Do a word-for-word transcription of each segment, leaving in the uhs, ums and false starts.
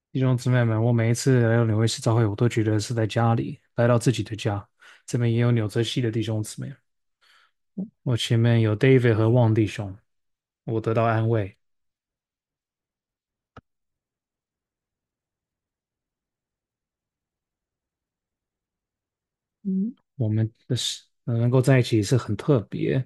弟兄姊妹们，我每一次来到纽约市教会，我都觉得是在家里，来到自己的家。这边也有纽泽西的弟兄姊妹，我前面有 David 和旺弟兄，我得到安慰。嗯，我们的是能够在一起是很特别。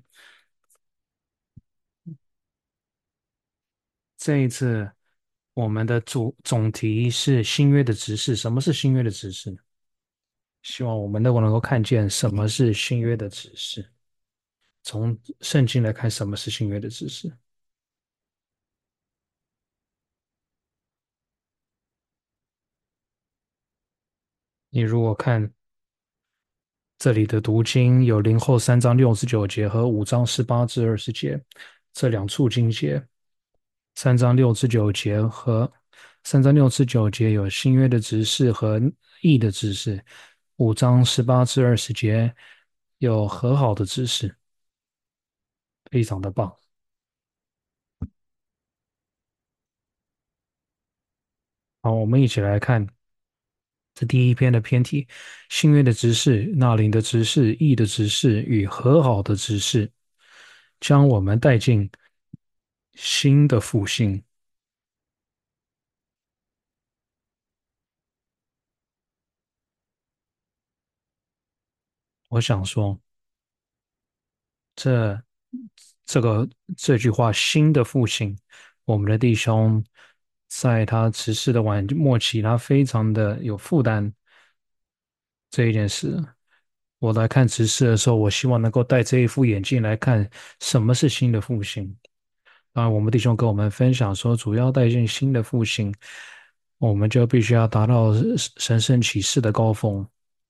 这一次我们的主总题是新约的执事。什么是新约的执事？希望我们都能够看见什么是新约的执事，从圣经来看什么是新约的执事。你如果看这里的读经有零后三章六十九节和五章十八至二十节这两处经节。三章六至九节和三章六至九节有新约的执事和义的执事，五章十八至二十节有和好的执事，非常的棒。好，我们一起来看这第一篇的篇题：新约的执事、那灵的执事、义的执事与和好的执事，将我们带进新的复兴。我想说，这这个这句话"新的复兴"，我们的弟兄在他辞世的晚末期，他非常的有负担这一件事。我来看执事的时候，我希望能够戴这一副眼镜来看什么是新的复兴。当然，我们弟兄跟我们分享说，主要带进新的复兴，我们就必须要达到神圣启示的高峰。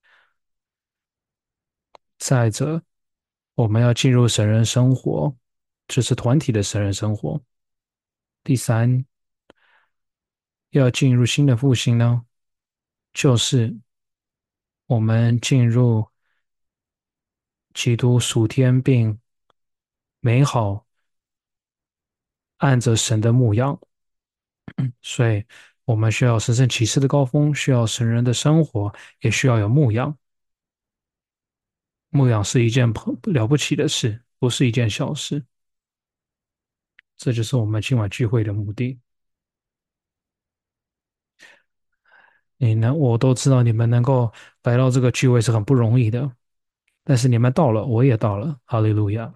再者，我们要进入神人生活，这是团体的神人生活。第三，要进入新的复兴呢，就是我们进入基督属天并美好，按着神的牧养。所以，我们需要神圣启示的高峰，需要神人的生活，也需要有牧养。牧养是一件了不起的事，不是一件小事。这就是我们今晚聚会的目的。你呢？我都知道你们能够来到这个聚会是很不容易的，但是你们到了，我也到了，哈利路亚！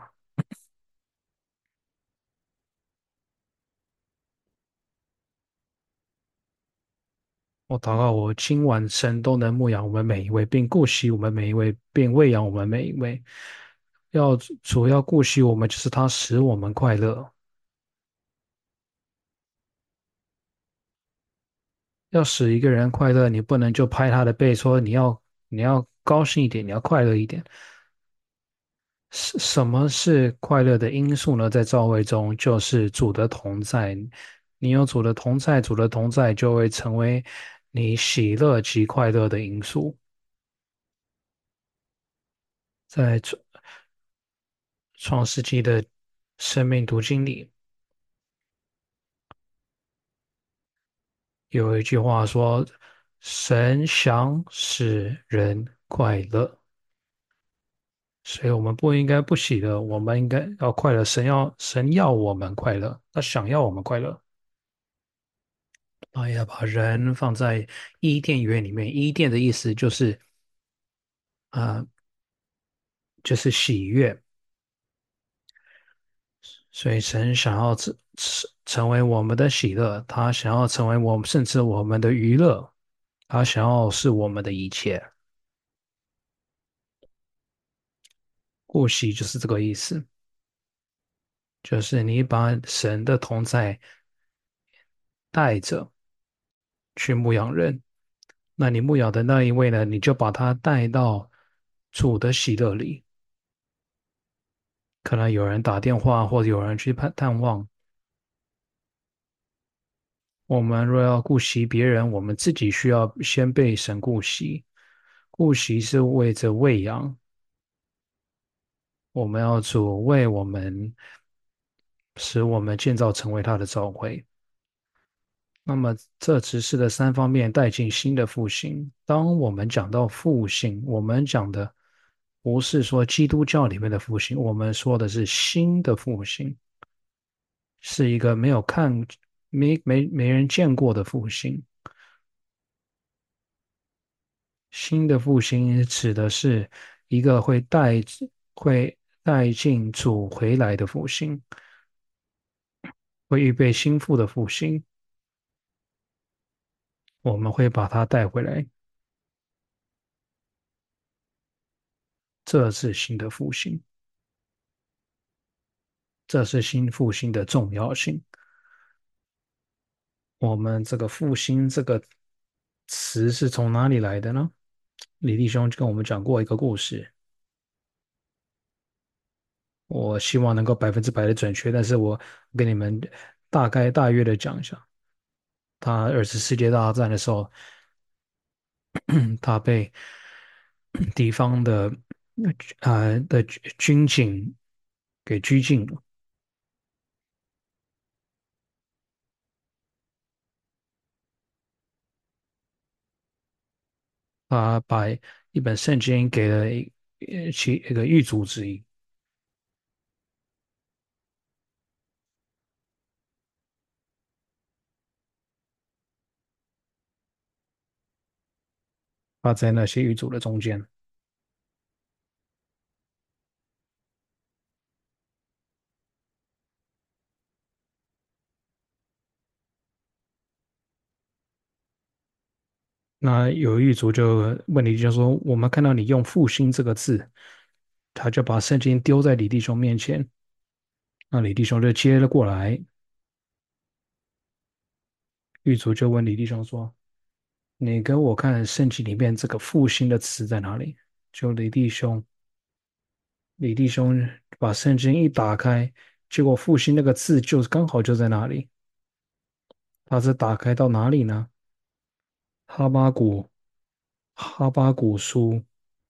我祷告，我今晚神都能牧养我们每一位，并顾惜我们每一位，并喂养我们每一位。要主要顾惜我们，就是他使我们快乐。要使一个人快乐，你不能就拍他的背说你要你要高兴一点，你要快乐一点。是什么是快乐的因素呢？在教会中，就是主的同在。你有主的同在，主的同在就会成为你喜乐及快乐的因素。在创创世纪的生命读经里，有一句话说：“神想使人快乐。”所以，我们不应该不喜乐，我们应该要快乐。神要神要我们快乐，他想要我们快乐。他要把人放在伊甸园里面。伊甸的意思就是啊、呃就是喜悦。所以神想要成成为我们的喜乐，他想要成为我们甚至我们的娱乐，他想要是我们的一切。顾惜就是这个意思，就是你把神的同在带着去牧养人，那你牧养的那一位呢，你就把他带到主的喜乐里。可能有人打电话，或者有人去探探望。我们若要顾惜别人，我们自己需要先被神顾惜。顾惜是为着喂养，我们要主为我们，使我们建造成为他的教会。 那么这只是的三方面带进新的复兴。当我们讲到复兴，我们讲的不是说基督教里面的复兴，我们说的是新的复兴，是一个没有看、没没没人见过的复兴。新的复兴指的是一个会带会带进主回来的复兴，会预备心腹的复兴，我们会把它带回来。这是新的复兴，这是新复兴的重要性。我们这个复兴这个词是从哪里来的呢？李弟兄就跟我们讲过一个故事，我希望能够百分之百的准确，但是我跟你们大概大约的讲一下。他二次世界大战的时候，他被敌方的呃的军警给拘禁了。他把一本圣经给了一呃其一个狱卒之一，他在那些狱卒的中间。那有狱卒就问李弟兄说：“我们看到你用复兴这个字。”他就把圣经丢在李弟兄面前，那李弟兄就接了过来。狱卒就问李弟兄说：“你给我看圣经里面这个复兴的词在哪里？”就李弟兄，李弟兄把圣经一打开，结果复兴那个字就刚好就在那里。他是打开到哪里呢？哈巴谷，哈巴谷书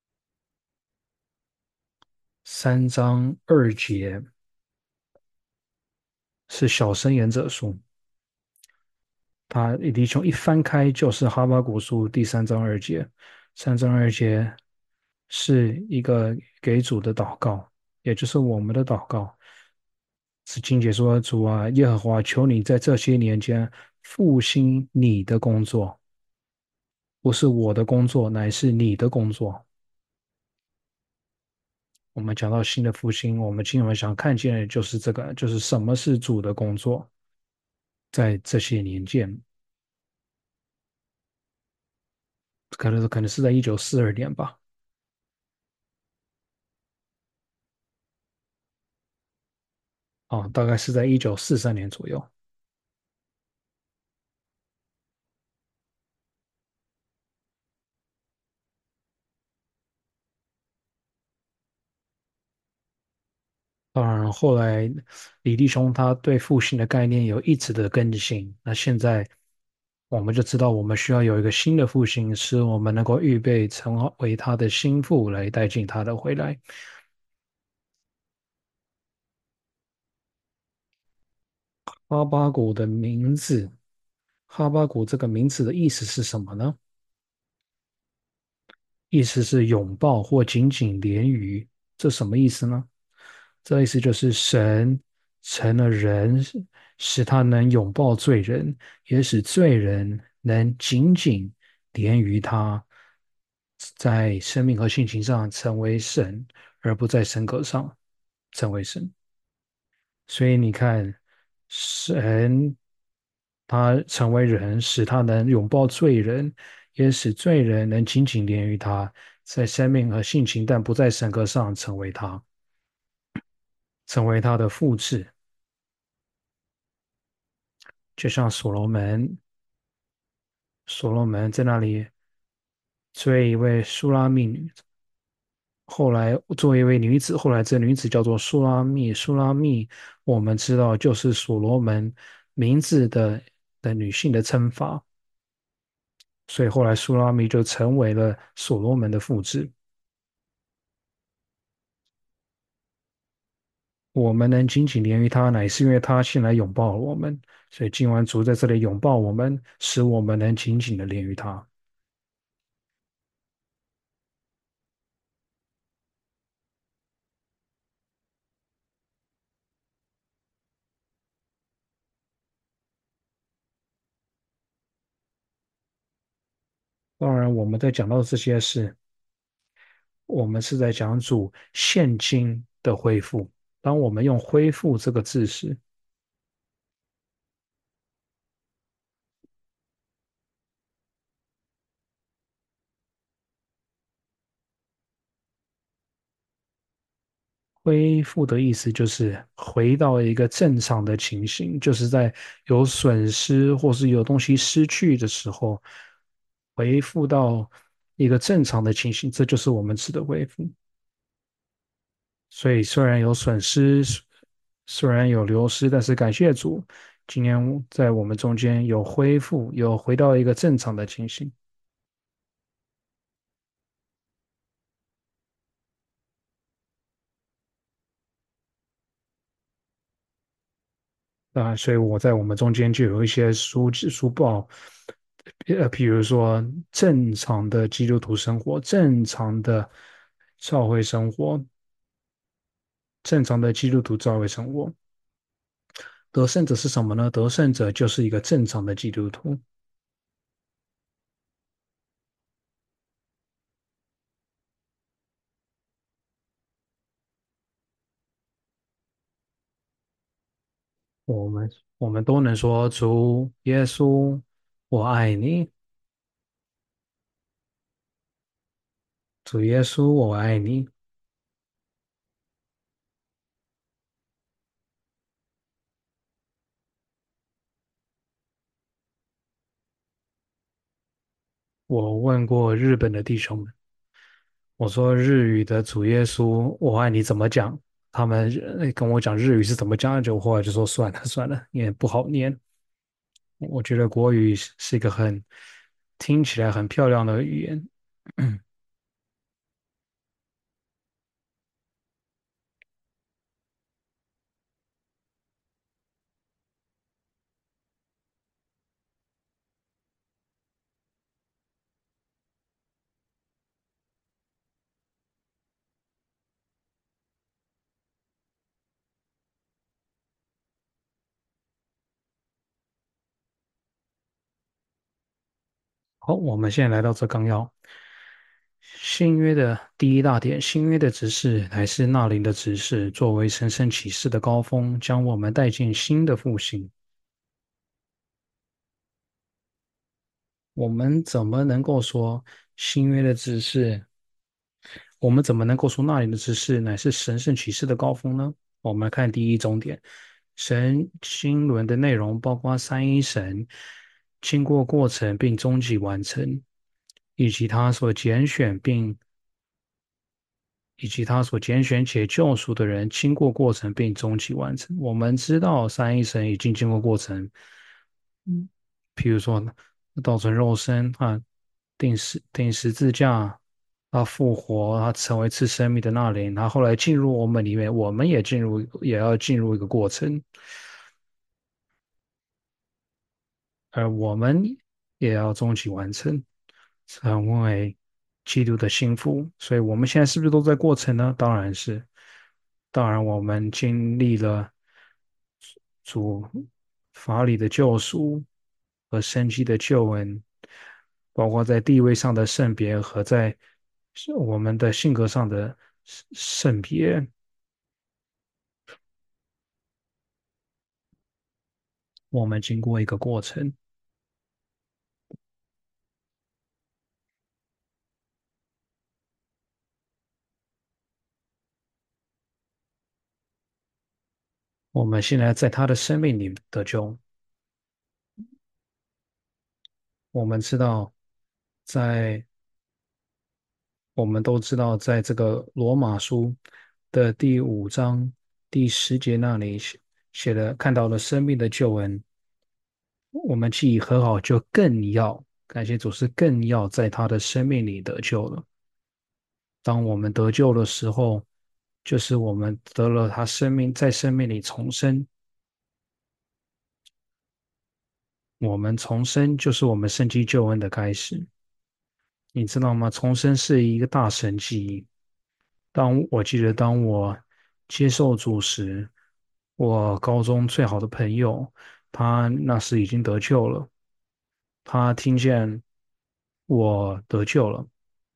三章二节是小声言者书。他李弟兄一翻开就是哈巴谷书第三章二节，三章二节是一个给主的祷告，也就是我们的祷告。是经节说：“主啊，耶和华，求你在这些年间复兴你的工作，不是我的工作，乃是你的工作。”我们讲到新的复兴，我们今晚想看见的就是这个，就是什么是主的工作，在这些年间，可能可能是在一九四二年吧。啊，大概是在一九四三年左右。当然，后来李弟兄他对复兴的概念有一直的更新。那现在我们就知道，我们需要有一个新的复兴，使我们能够预备成为他的心腹，来带进他的回来。哈巴谷的名字，哈巴谷这个名字的意思是什么呢？意思是拥抱或紧紧连于，这什么意思呢？这意思就是神成了人，使他能拥抱罪人，也使罪人能紧紧连于他，在生命和性情上成为神，而不在神格上成为神。所以你看，神他成为人，使他能拥抱罪人，也使罪人能紧紧连于他，在生命和性情，但不在神格上成为他，成为他的复制。就像所罗门，所罗门在那里追一位苏拉密女，后来作为一位女子，后来这女子叫做苏拉密。苏拉密，我们知道就是所罗门名字的的女性的称法，所以后来苏拉密就成为了所罗门的复制。 我们能紧紧连于他，乃是因为他先来拥抱了我们，所以今晚主在这里拥抱我们，使我们能紧紧的连于他。当然，我们在讲到这些事，我们是在讲主现今的恢复。当我们用“恢复”这个字时，恢复的意思就是回到一个正常的情形，就是在有损失或是有东西失去的时候，恢复到一个正常的情形，这就是我们指的恢复。所以虽然有损失，虽然有流失，但是感谢主，今天在我们中间有恢复，有回到一个正常的情形。啊，所以我在我们中间就有一些书书报，呃，比如说正常的基督徒生活，正常的教会生活，正常的基督徒教会生活。得胜者是什么呢？得胜者就是一个正常的基督徒。我们我们都能说主耶稣，我爱你。主耶稣，我爱你。我问过日本的弟兄们，我说日语的主耶稣，我爱你怎么讲？他们呃跟我讲日语是怎么讲，就后来就说算了算了，也不好念。我觉得国语是是一个很听起来很漂亮的语言。好，我们现在来到这纲要，新约的第一大点，新约的指示乃是那灵的指示，作为神圣启示的高峰，将我们带进新的复兴。我们怎么能够说新约的指示？我们怎么能够说那灵的指示乃是神圣启示的高峰呢？我们看第一重点，神经纶的内容包括三一神经过过程并终极完成，以及他所拣选并以及他所拣选且救赎的人经过过程并终极完成。我们知道三一神已经经过过程，嗯，譬如说道成肉身啊，定十定十字架，他复活，他成为赐生命的那灵，他后来进入我们里面，我们也进入，也要进入一个过程，而我们也要终极完成，成为基督的心腹。所以，我们现在是不是都在过程呢？当然是。当然，我们经历了主法理的救赎和生机的救恩，包括在地位上的圣别和在我们的性格上的圣别。我们经过一个过程，我们现在在他的生命里得救。我们知道，在我们都知道，在这个罗马书的第五章第十节那里写写的，看到了生命的救恩。我们既已和好，就更要感谢主，是更要在他的生命里得救了。当我们得救的时候， 就是我们得了他生命在生命里重生，我们重生就是我们圣经救恩的开始，你知道吗？重生是一个大神迹。当我记得当我接受主时，我高中最好的朋友，他那时已经得救了，他听见我得救了。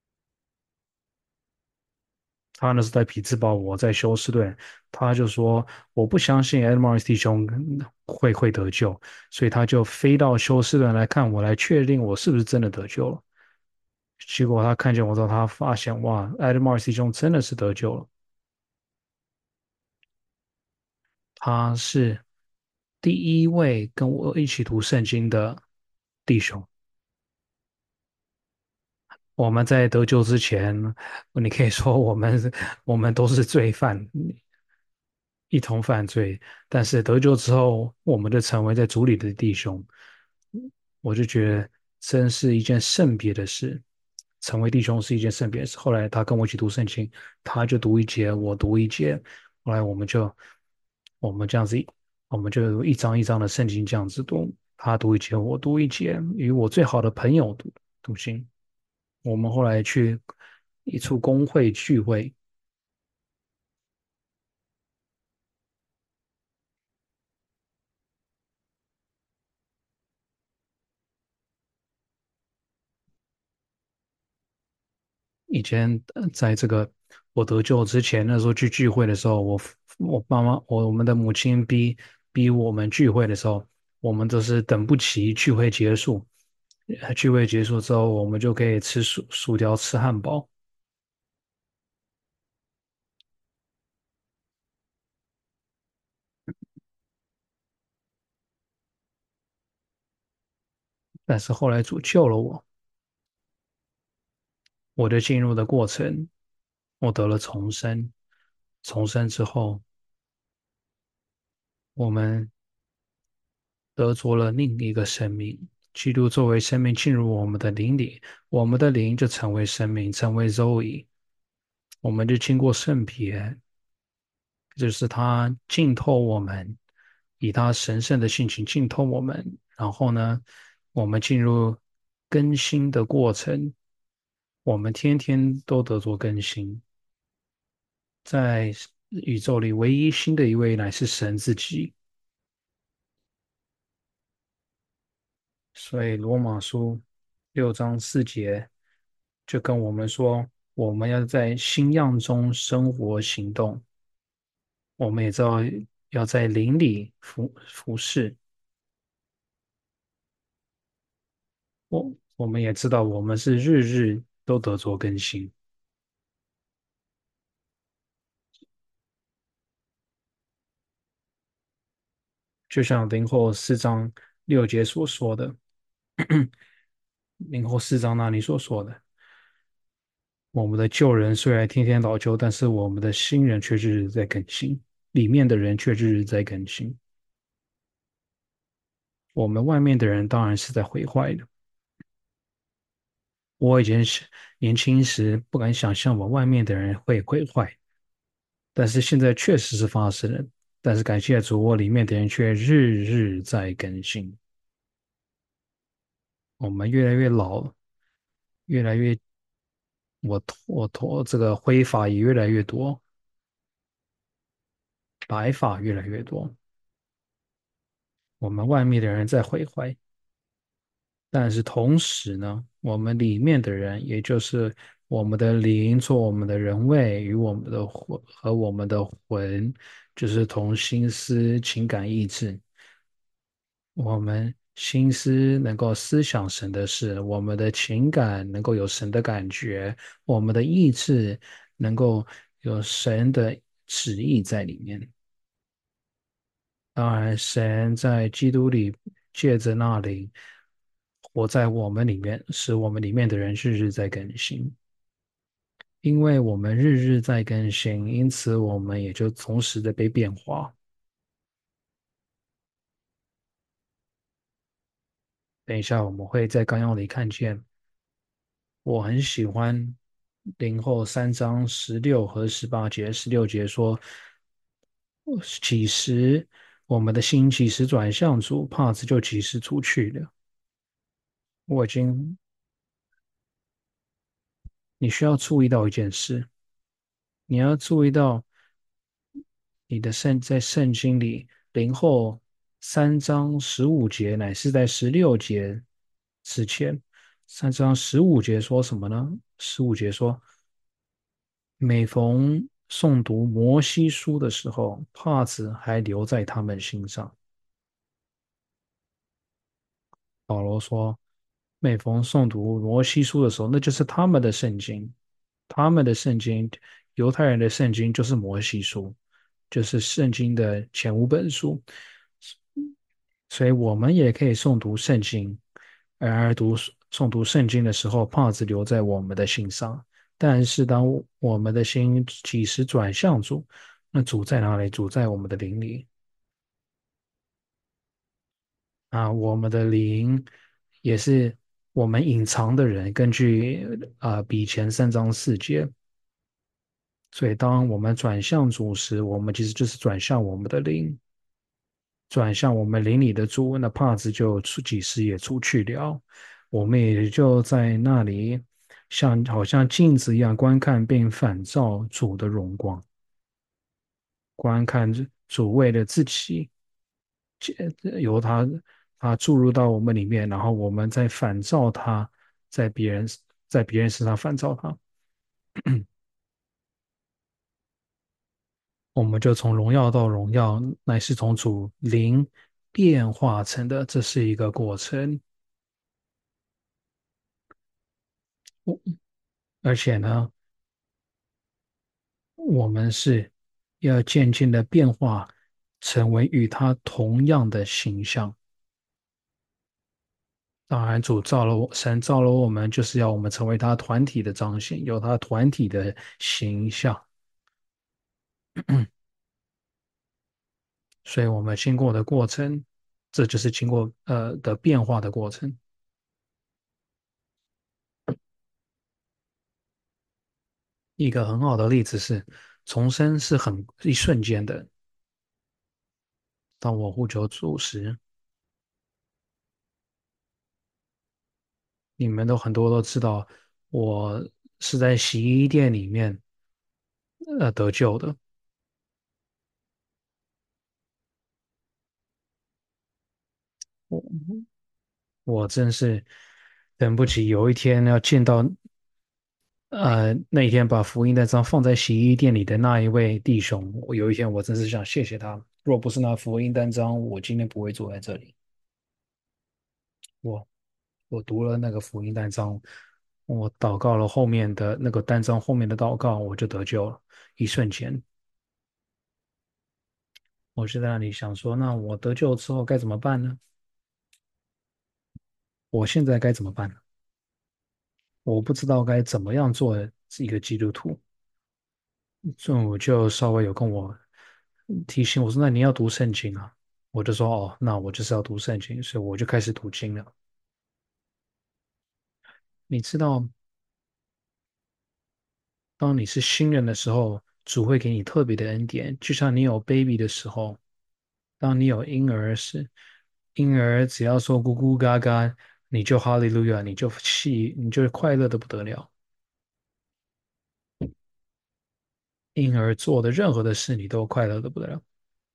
他呢是在匹兹堡，我在休斯顿，他就说我不相信 Edmars 弟兄会会得救，所以他就飞到休斯顿来看我，来确定我是不是真的得救了。结果他看见我之后，他发现哇，Edmars 弟兄真的是得救了，他是第一位跟我一起读圣经的弟兄。我们在得救之前，你可以说我们我们都是罪犯，一同犯罪，但是得救之后，我们就成为在主里的弟兄。我就觉得真是一件圣别的事，成为弟兄是一件圣别的事。后来他跟我一起读圣经，他就读一节，我读一节，后来我们就我们这样子，我们就一章一章的圣经这样子读，他读一节，我读一节，与我最好的朋友读读经。我们后来去一处公会聚会，以前呃在这个我得救之前，那时候去聚会的时候，我我妈妈我我们的母亲逼逼我们聚会的时候，我们都是等不及聚会结束，呃聚会结束之后，我们就可以吃薯薯条、吃汉堡。但是后来主救了我，我的进入的过程，我得了重生。重生之后，我们得着了另一个生命。基督作为生命进入我们的灵里，我们的灵就成为生命，成为 Zoe。我们就经过圣别，就是他浸透我们，以他神圣的性情浸透我们，然后呢，我们进入更新的过程，我们天天都得做更新。在宇宙里，唯一新的一位乃是神自己。所以罗马书六章四节就跟我们说，我们要在新样中生活行动。我们也知道要在灵里服服侍。我我们也知道我们是日日都得做更新，就像林后四章六节所说的，林后四章那里所说的，我们的旧人虽然天天老旧，但是我们的新人却日日在更新，里面的人却日日在更新。我们外面的人当然是在毁坏的。我以前是年轻时不敢想象我外面的人会毁坏，但是现在确实是发生了。但是感谢主，我里面的人却日日在更新。我们越来越老，越来越我头我头这个灰发也越来越多，白发越来越多。我们外面的人在毁坏，但是同时呢，我们里面的人，也就是我们的灵做我们的人位，与我们的魂和我们的魂，就是同心思、情感、意志。我们心思能够思想神的事，我们的情感能够有神的感觉，我们的意志能够有神的旨意在里面。当然，神在基督里借着那灵活在我们里面，使我们里面的人日日在更新。因为我们日日在更新，因此我们也就同时的被变化。等一下我们会在纲要里看见，我很喜欢零后三章十六和十八节，十六节说，几时我们的心几时转向主，帕子就几时除去了。我已经，你需要注意到一件事，你要注意到你的圣在圣经里，零后三章十五节乃是在十六节之前。三章十五节说什么呢？十五节说，每逢诵读摩西书的时候，帕子还留在他们心上。保罗说，每逢诵读摩西书的时候，那就是他们的圣经，他们的圣经，犹太人的圣经就是摩西书，就是圣经的前五本书。所以我们也可以诵读圣经，然而读诵读圣经的时候，帕子留在我们的心上。但是当我们的心几时转向主，那主在哪里？主在我们的灵里。啊，我们的灵也是我们隐藏的人。根据啊比前三章四节，所以当我们转向主时，我们其实就是转向我们的灵，转向我们灵里的主，那帕子就出几时也出去了。我们也就在那里，像好像镜子一样观看并反照主的荣光，观看主为了自己。由他他注入到我们里面，然后我们再反照他，在别人在别人身上反照他，我们就从荣耀到荣耀，乃是从主灵变化成的，这是一个过程。而且呢，我们是要渐渐的变化，成为与他同样的形象。当然，主造了我，神造了我们，就是要我们成为他团体的彰显，有他团体的形象。所以我们经过的过程，这就是经过呃的变化的过程。一个很好的例子是，重生是很一瞬间的。当我呼求主时，你们都很多都知道，我是在洗衣店里面呃得救的。我我真是等不及有一天要见到呃那一天把福音单张放在洗衣店里的那一位弟兄。我有一天我真是想谢谢他，若不是那福音单张，我今天不会坐在这里。我我读了那个福音单章，我祷告了后面的那个单章后面的祷告，我就得救了。一瞬间，我就在那里想说，那我得救之后该怎么办呢？我现在该怎么办呢？我不知道该怎么样做一个基督徒。所以我就稍微有跟我提醒我说，那你要读圣经啊。我就说哦，那我就是要读圣经，所以我就开始读经了。你知道，当你是新人的时候，主会给你特别的恩典，就像你有 baby 的时候，当你有婴儿时，婴儿只要说咕咕嘎嘎，你就哈利路亚，你就气，你就快乐的不得了。婴儿做的任何的事，你都快乐的不得了。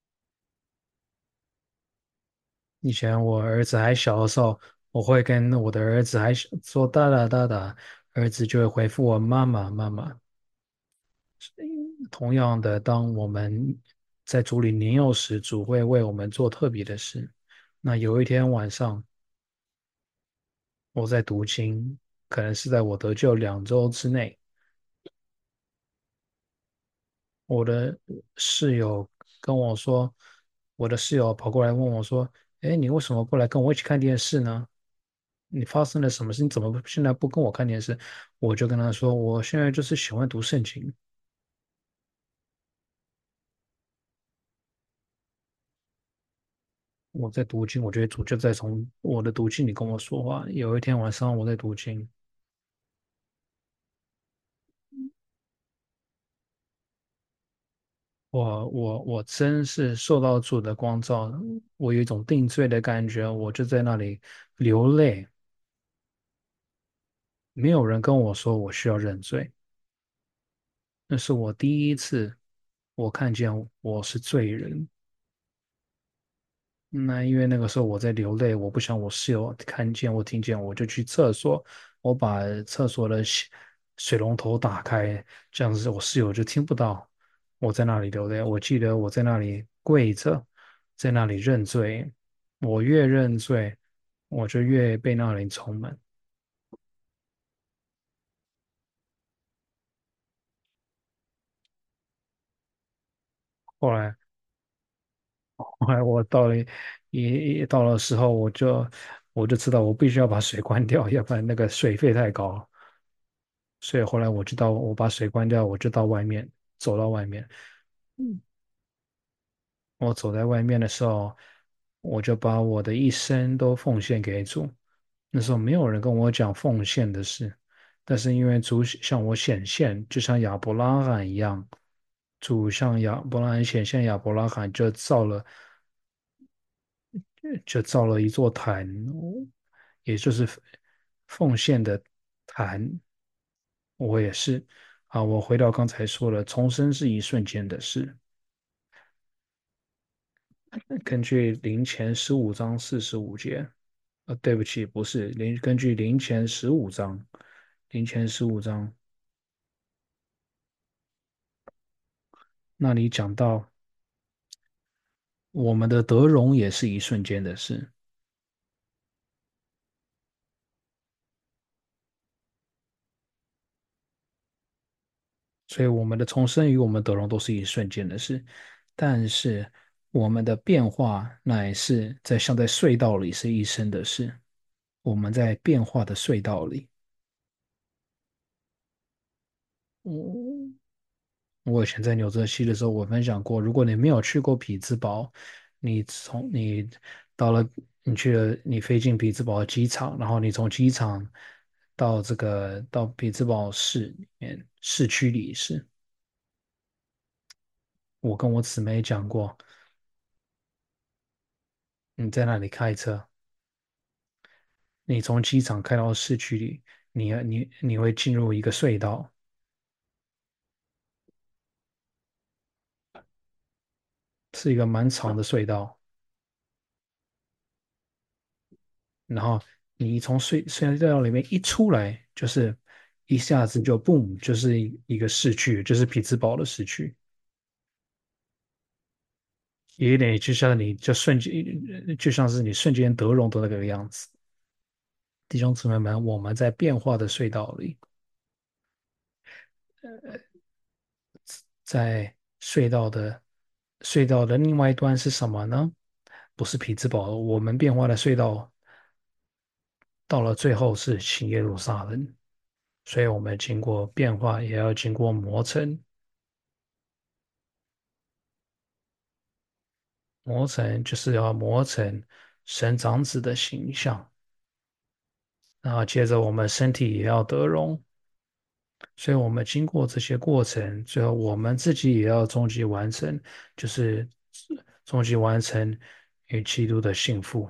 以前我儿子还小的时候，我会跟我的儿子还小说哒哒哒哒，儿子就会回复我妈妈妈妈。同样的，当我们在主里年幼时，主会为我们做特别的事。那有一天晚上，我在读经，可能是在我得救两周之内，我的室友跟我说，我的室友跑过来问我说：“哎，你为什么不来跟我一起看电视呢？你发生了什么事？你怎么现在不跟我看电视？”我就跟他说：“我现在就是喜欢读圣经。我在读经，我觉得主就在从我的读经里跟我说话。有一天晚上我在读经， 我我我真是受到主的光照，我有一种定罪的感觉，我就在那里流泪。没有人跟我说我需要认罪，那是我第一次，我看见我是罪人。那因为那个时候我在流泪，我不想我室友看见我听见，我就去厕所，我把厕所的水水龙头打开，这样子我室友就听不到我在那里流泪。我记得我在那里跪着，在那里认罪，我越认罪，我就越被那里充满。后来，后来我到了一一到了时候，我就我就知道我必须要把水关掉，要不然那个水费太高了。所以后来我就到，我把水关掉，我就到外面，走到外面。嗯，我走在外面的时候，我就把我的一生都奉献给主。那时候没有人跟我讲奉献的事，但是因为主向我显现，就像亚伯拉罕一样，主向亚伯拉罕显现，亚伯拉罕就造了，就造了一座坛，也就是奉献的坛。我也是啊，我回到刚才说了，重生是一瞬间的事。根据零前十五章四十五节，呃，对不起，不是零，根据零前十五章，零前十五章那里讲到，我们的得荣也是一瞬间的事，所以我们的重生与我们得荣都是一瞬间的事，但是我们的变化乃是在像在隧道里是一生的事。我们在变化的隧道里。嗯，我以前在纽泽西的时候，我分享过，如果你没有去过匹兹堡，你从你到了，你去了，你飞进匹兹堡的机场，然后你从机场到这个到匹兹堡市里面市区里是，我跟我姊妹讲过，你在那里开车，你从机场开到市区里，你你你会进入一个隧道，是一个蛮长的隧道。然后你从隧隧道里面一出来，就是一下子就 boom，就是一一个市区，就是匹兹堡的市区，也有点就像你就瞬间，就像是你瞬间得荣的那个样子。弟兄姊妹们，我们在变化的隧道里，在隧道的隧道的另外一端是什么呢？不是匹兹堡，我们变化的隧道到了最后是新耶路撒冷，所以我们经过变化，也要经过磨成。磨成就是要磨成神长子的形象，然后接着我们身体也要得荣，所以我们经过这些过程，最后我们自己也要终极完成，就是终极完成与基督的幸福。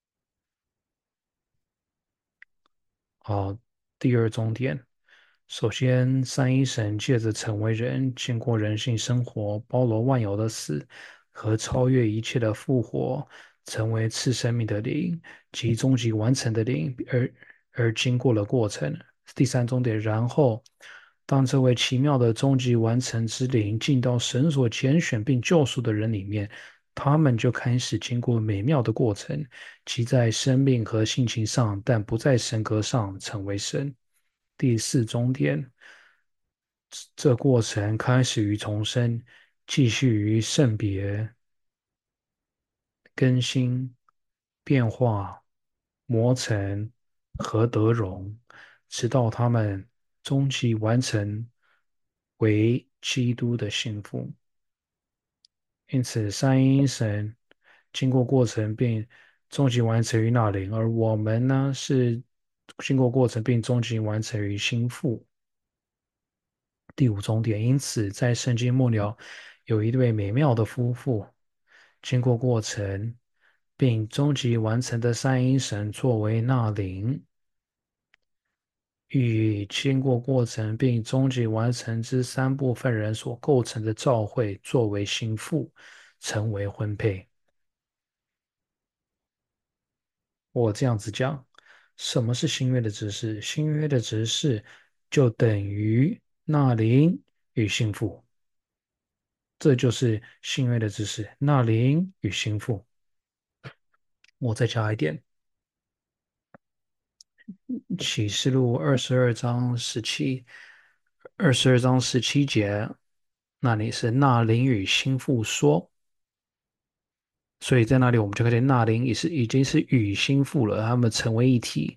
好，第二重点，首先，三一神借着成为人，经过人性生活，包罗万有的死和超越一切的复活，成为次生命的灵及终极完成的灵，而而经过了过程。第三重点，然后当这位奇妙的终极完成之灵进到神所拣选并救赎的人里面，他们就开始经过美妙的过程，即在生命和性情上，但不在神格上成为神。第四终点，这过程开始于重生，继续于圣别、更新、变化、磨成和得荣，直到他们终极完成为基督的幸福。因此，三一神经过过程并终极完成于那灵，而我们呢是经过过程并终极完成于心腹。第五重点，因此在圣经末了有一对美妙的夫妇，经过过程并终极完成的三一神作为那灵，与经过过程并终极完成之三部分人所构成的教会作为心腹，成为婚配。我这样子讲，什么是新约的指示？新约的指示就等于那灵与心腹，这就是新约的指示。那灵与心腹。我再加一点，启示录二十二章十七，二十二章十七节，那里是那灵与心腹说，所以在那里我们就看见那灵也是已经是与心腹了，他们成为一体。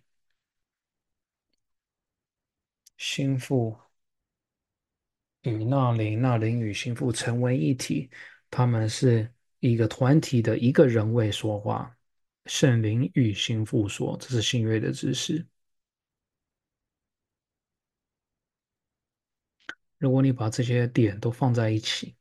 心腹与那灵，那灵与心腹成为一体，他们是一个团体的一个人位说话。圣灵与心腹说，这是新约的知识。如果你把这些点都放在一起，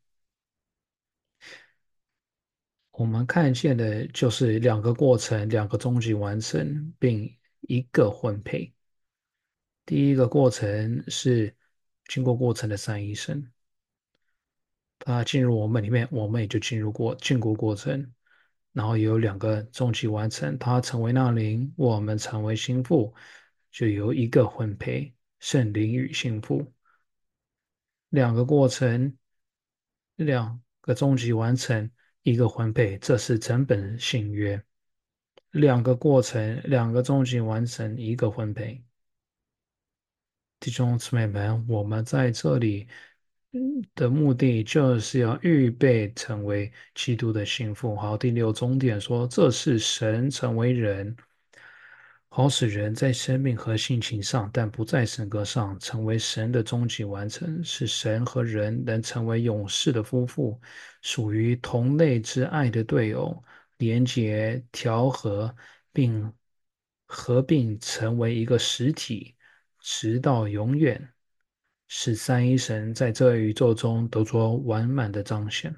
我们看见的就是两个过程，两个终极完成，并一个婚配。第一个过程是经过过程的三一生，他进入我们里面，我们也就进入过进过过程，然后也有两个终极完成，他成为那灵，我们成为心腹，就有一个婚配，圣灵与心腹，两个过程，两个终极完成，一个婚配，这是整本新约。两个过程，两个终极完成，一个婚配。弟兄姊妹们，我们在这里嗯的目的就是要预备成为基督的心腹。好，第六终点说，这是神成为人，好使人在生命和性情上，但不在神格上，成为神的终极完成，使神和人能成为永世的夫妇，属于同类之爱的对偶，连结、调和，并合并成为一个实体。直到永远，使三一神在这宇宙中得着完满的彰显。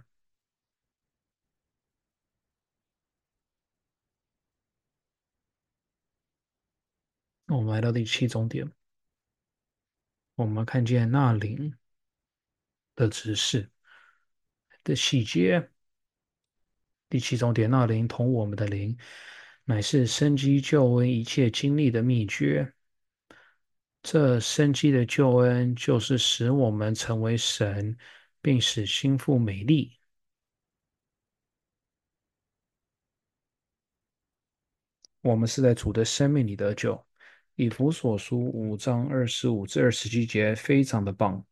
我们来到第七重点，我们看见那灵的指示的细节。第七重点，那灵同我们的灵，乃是生机救恩一切经历的秘诀。这生机的救恩，就是使我们成为神，并使心腹美丽。我们是在主的生命里得救。以弗所书五章二十五至二十七节非常的棒。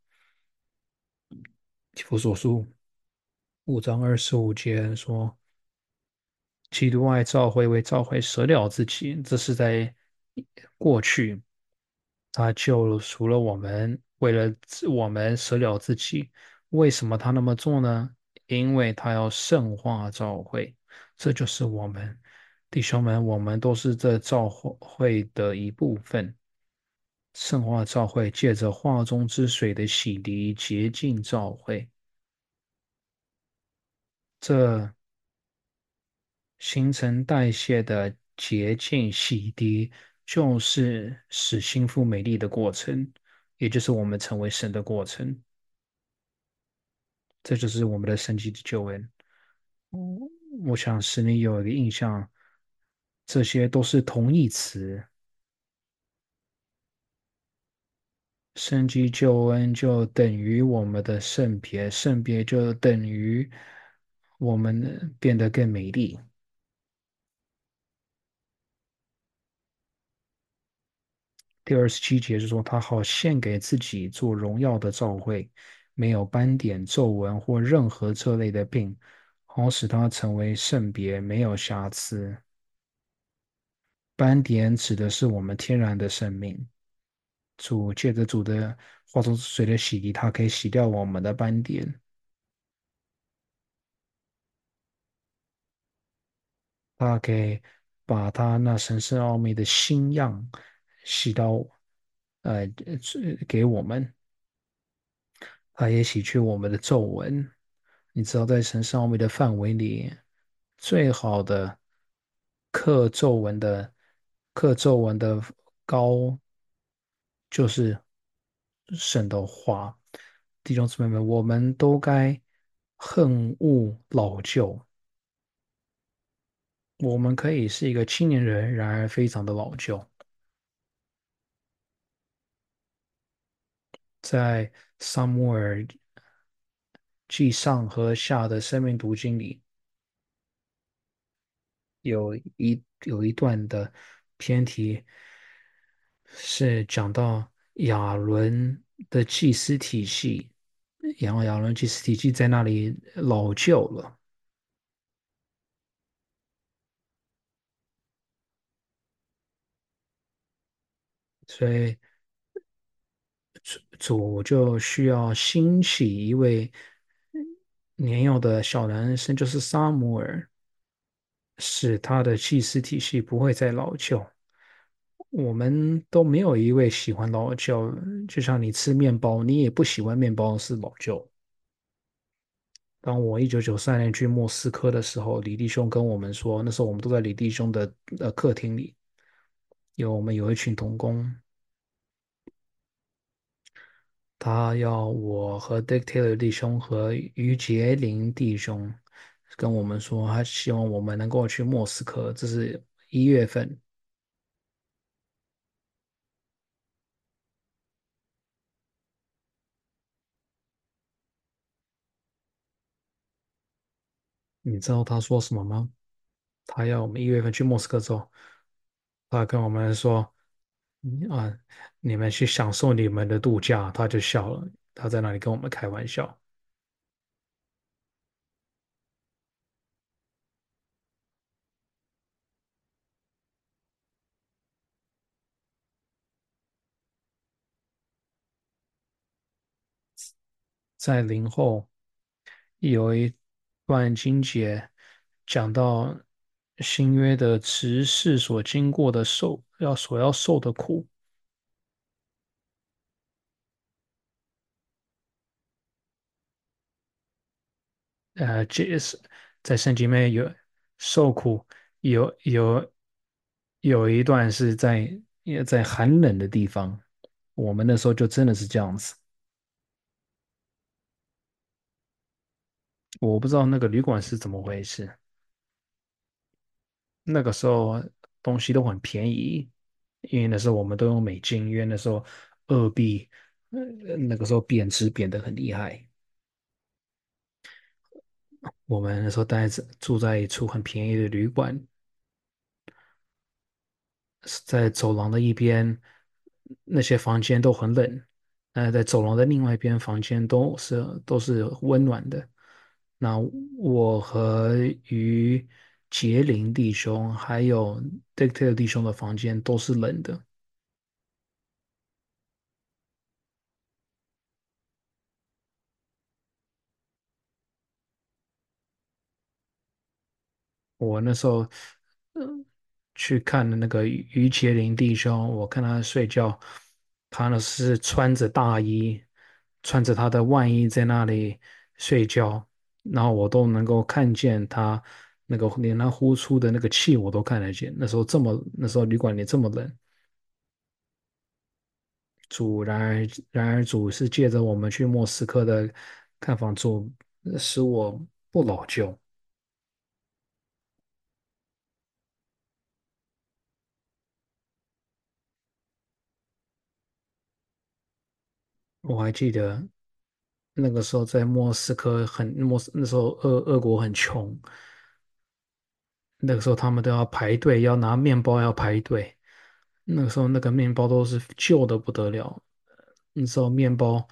以弗所书五章二十五节说：基督爱教会，为教会舍了自己。这是在过去，他救赎了我们，为了自我们舍了自己。为什么他那么做呢？因为他要圣化教会。这就是我们弟兄们，我们都是这教会的一部分。圣化教会借着化中之水的洗涤洁净教会，这新陈代谢的洁净洗涤，就是使心腹美丽的过程，也就是我们成为神的过程。这就是我们的神迹的救恩。嗯我想使你有一个印象，这些都是同义词。圣迹救恩就等于我们的圣别，圣别就等于我们变得更美丽。第二十七节是说，他好献给自己做荣耀的照会，没有斑点、皱纹或任何这类的病，好使他成为圣别，没有瑕疵。斑点指的是我们天然的生命，主借着主的化中之水的洗涤，它可以洗掉我们的斑点，它可以把它那神圣奥秘的新样洗到，呃，给我们，它也洗去我们的皱纹。 你知道，在神圣奥秘的范围里，最好的刻皱纹的刻皱纹的膏就是神的话。弟兄姊妹们，我们都该恨恶老旧。我们可以是一个青年人，然而非常的老旧。在撒母耳记上和下的生命读经里，有一有一段的偏题是讲到亚伦的祭司体系，然后亚伦祭司体系在那里老旧了，所以主主就需要兴起一位年幼的小男生，就是撒母耳，使他的祭司体系不会再老旧。我们都没有一位喜欢老旧，就像你吃面包，你也不喜欢面包是老旧。当我一九九三年去莫斯科的时候，李弟兄跟我们说，那时候我们都在李弟兄的呃客厅里，有我们有一群童工，他要我和 Dick Taylor 弟兄和于杰林弟兄跟我们说，他希望我们能够去莫斯科，这是一月份。你知道他说什么吗？他要我们一月份去莫斯科之后，他跟我们说，嗯啊，你们去享受你们的度假，他就笑了，他在那里跟我们开玩笑。在林后有一段经节讲到新约的执事所经过的受，要所要受的苦。呃，这是在圣经里面有受苦，有有有一段是在也在寒冷的地方，我们那时候就真的是这样子。我不知道那个旅馆是怎么回事，那个时候东西都很便宜，因为那时候我们都用美金，因为那时候二币，呃，那个时候贬值贬得很厉害。我们那时候待着住在一处很便宜的旅馆，在走廊的一边，那些房间都很冷，呃，在走廊的另外一边房间都是都是温暖的。那我和于杰林弟兄还有 d i c t a 弟兄的房间都是冷的。我那时候，嗯，去看的那个于杰林弟兄，我看他睡觉，他呢是穿着大衣，穿着他的外衣在那里睡觉，然后我都能够看见他那个连他呼出的那个气我都看得见。那时候这么，那时候旅馆里这么冷，主然而然而主是借着我们去莫斯科的看房主，使我不老旧。我还记得那个时候在莫斯科很莫斯那时候俄俄国很穷，那个时候他们都要排队，要拿面包要排队。那个时候那个面包都是旧的不得了，那时候面包，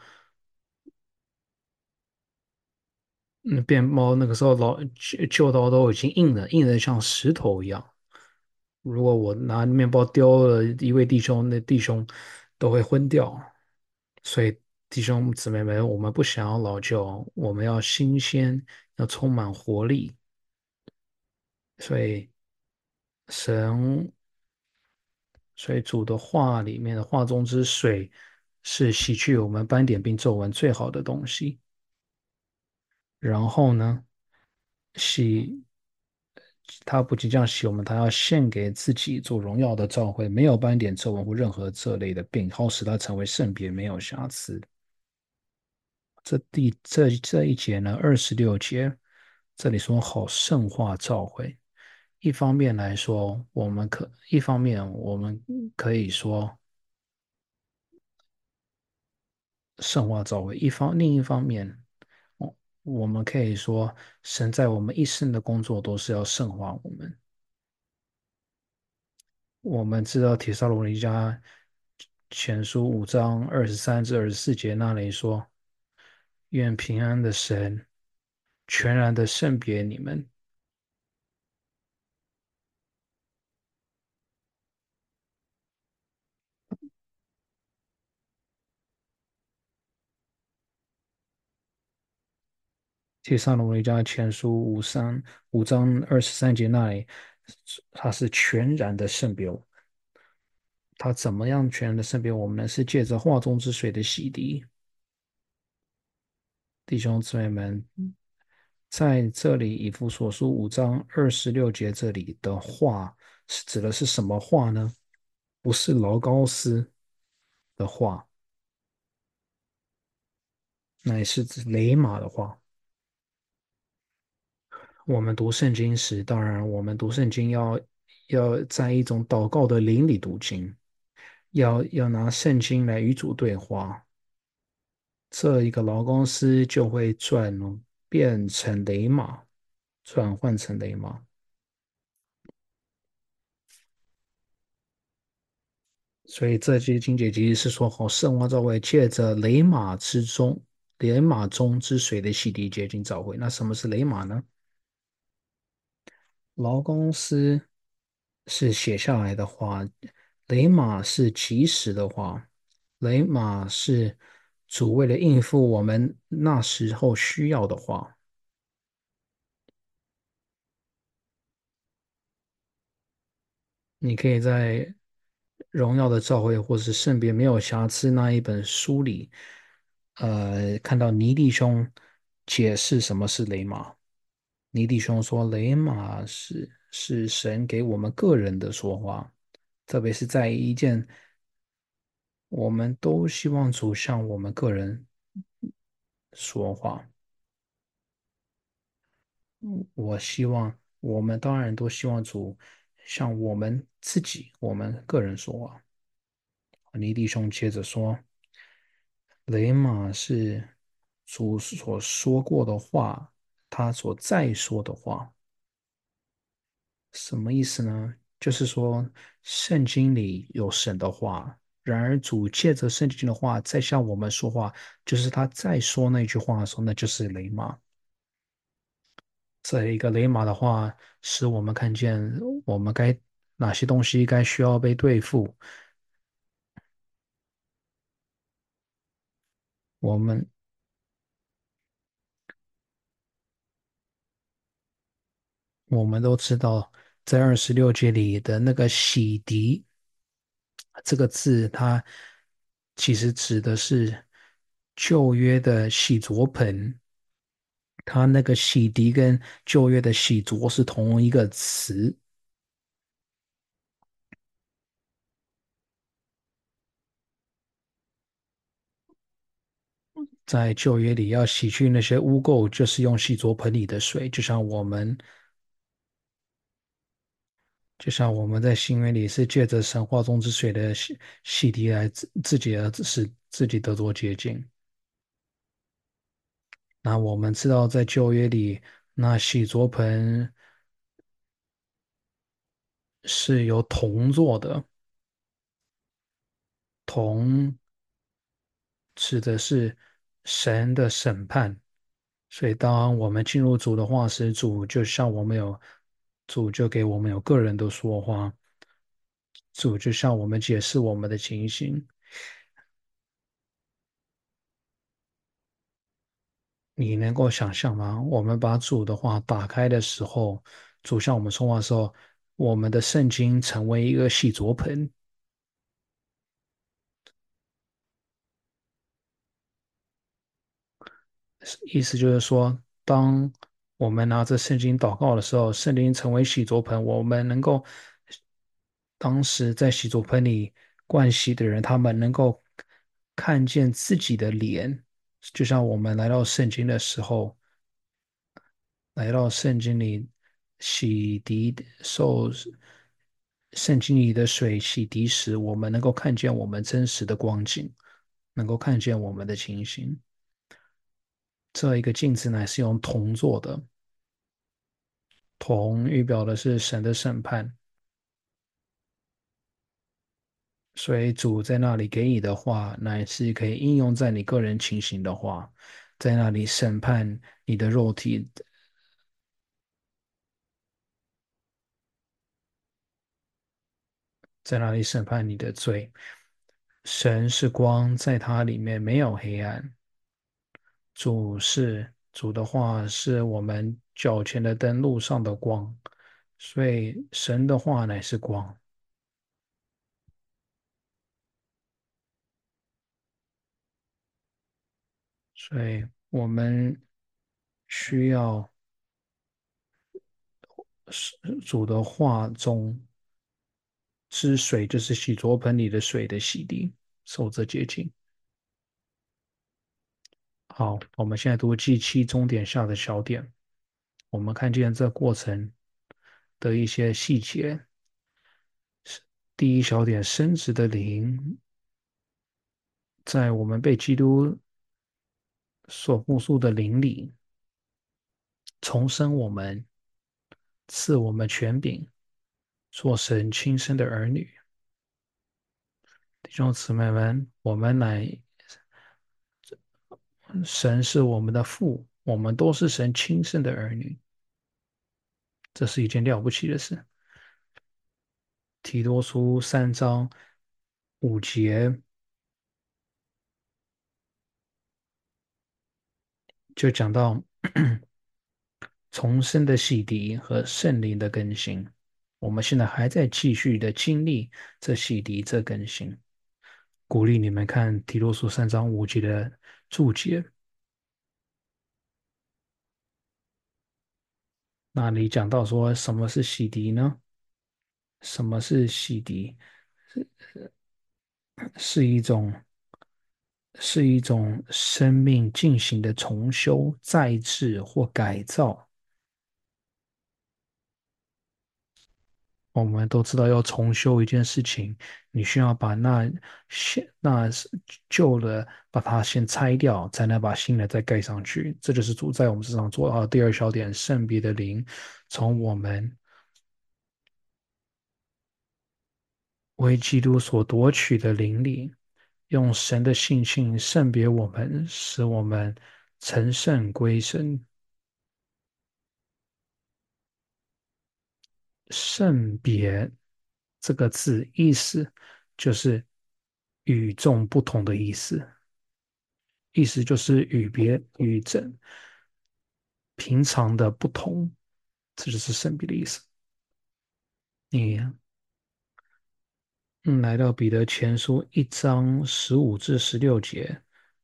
那面包那个时候老旧旧到都已经硬了，硬的像石头一样。如果我拿面包丢了一位弟兄，那弟兄都会昏掉。所以弟兄姊妹们，我们不想要老旧，我们要新鲜，要充满活力。所以神，所以主的话里面的话中之水是洗去我们斑点并皱纹最好的东西。 然后呢，洗，他不仅这样洗我们，他要献给自己做荣耀的召会，没有斑点、皱纹或任何这类的病，好使他成为圣别，没有瑕疵。这第这这一节呢，二十六节，这里说好圣化召会。一方面来说，我们可一方面我们可以说圣化召会，一方另一方面，我我们可以说神在我们一生的工作都是要圣化我们。我们知道帖撒罗尼迦前书五章二十三至二十四节那里说：愿平安的神全然的圣别你们。帖撒罗尼迦前书五三五章二十三节那里，他是全然的圣别我们。他怎么样全然的圣别我们呢？是借着化中之水的洗涤。弟兄姊妹们，在这里以弗所书五章二十六节这里的话，是指的是什么话呢？不是劳高斯的话，乃是指雷马的话。我们读圣经时，当然我们读圣经要要在一种祷告的灵里读经，要要拿圣经来与主对话，这一个劳公司就会转变成雷马，转换成雷马。所以这些经解其实是说，好圣光照会借着雷马之中，雷马中之水的洗涤洁净照会。那什么是雷马呢？劳公司是写下来的话，雷马是及时的话，雷马是主为了应付我们那时候需要的话。你可以在荣耀的召会或是圣别没有瑕疵那一本书里，呃，看到尼弟兄解释什么是雷马。尼弟兄说，雷马是是神给我们个人的说话，特别是在一件我们都希望主向我们个人说话。嗯我希望我们当然都希望主向我们自己、我们个人说话。尼弟兄接着说，雷马是主所说过的话，他所再说的话，什么意思呢？就是说，圣经里有神的话，然而主借着圣经的话再向我们说话，就是他再说那句话的时候，那就是雷马。这一个雷马的话，使我们看见我们该哪些东西该需要被对付。我们我们都知道，在二十六节里的那个洗涤这个字，它其实指的是旧约的洗濯盆，它那个洗涤跟旧约的洗濯是同一个词。在旧约里，要洗去那些污垢，就是用洗濯盆里的水，就像我们，就像我们在新约里是借着神话中之水的洗洗涤来自自己的使自己得着洁净。那我们知道，在旧约里，那洗濯盆是由铜做的，铜指的是神的审判。所以，当我们进入主的话时，主就像我们有，主就给我们有个人的说话，主就向我们解释我们的情形。你能够想象吗？我们把主的话打开的时候，主向我们说话的时候，我们的圣经成为一个洗濯盆，意思就是说， 当我们拿着圣经祷告的时候，圣灵成为洗濯盆，我们能够当时在洗濯盆里灌洗的人，他们能够看见自己的脸，就像我们来到圣经的时候，来到圣经里洗涤受圣经里的水洗涤时，我们能够看见我们真实的光景，能够看见我们的情形。这一个镜子乃是用铜做的，铜预表的是神的审判，所以主在那里给你的话，乃是可以应用在你个人情形的话，在那里审判你的肉体，在那里审判你的罪。神是光，在它里面没有黑暗。主是主的话，是我们脚前的灯，路上的光。所以神的话乃是光，所以我们需要是主的话中之水，就是洗濯盆里的水的洗涤，受这洁净。好，我们现在读记七终点下的小点，我们看见这过程的一些细节。第一小点，生殖的灵，在我们被基督所复述的灵里重生我们，赐我们权柄，做神亲生的儿女。弟兄姊妹们，我们乃神是我们的父，我们都是神亲生的儿女，这是一件了不起的事。提多书三章五节就讲到重生的洗涤和圣灵的更新。我们现在还在继续的经历这洗涤、这更新。鼓励你们看提多书三章五节的注解，那里讲到说什么是洗涤呢？什么是洗涤？是一种是一种生命进行的重修、再制或改造。我们都知道，要重修一件事情，你需要把那现那是旧的把它先拆掉，才能把新的再盖上去。这就是主在我们身上做到的第二小点，圣别的灵从我们为基督所夺取的灵里，用神的性情圣别我们，使我们成圣归神。圣别这个字意思就是与众不同的意思，意思就是与别与正平常的不同，这就是圣别的意思。你嗯，来到彼得前书一章十五至十六节，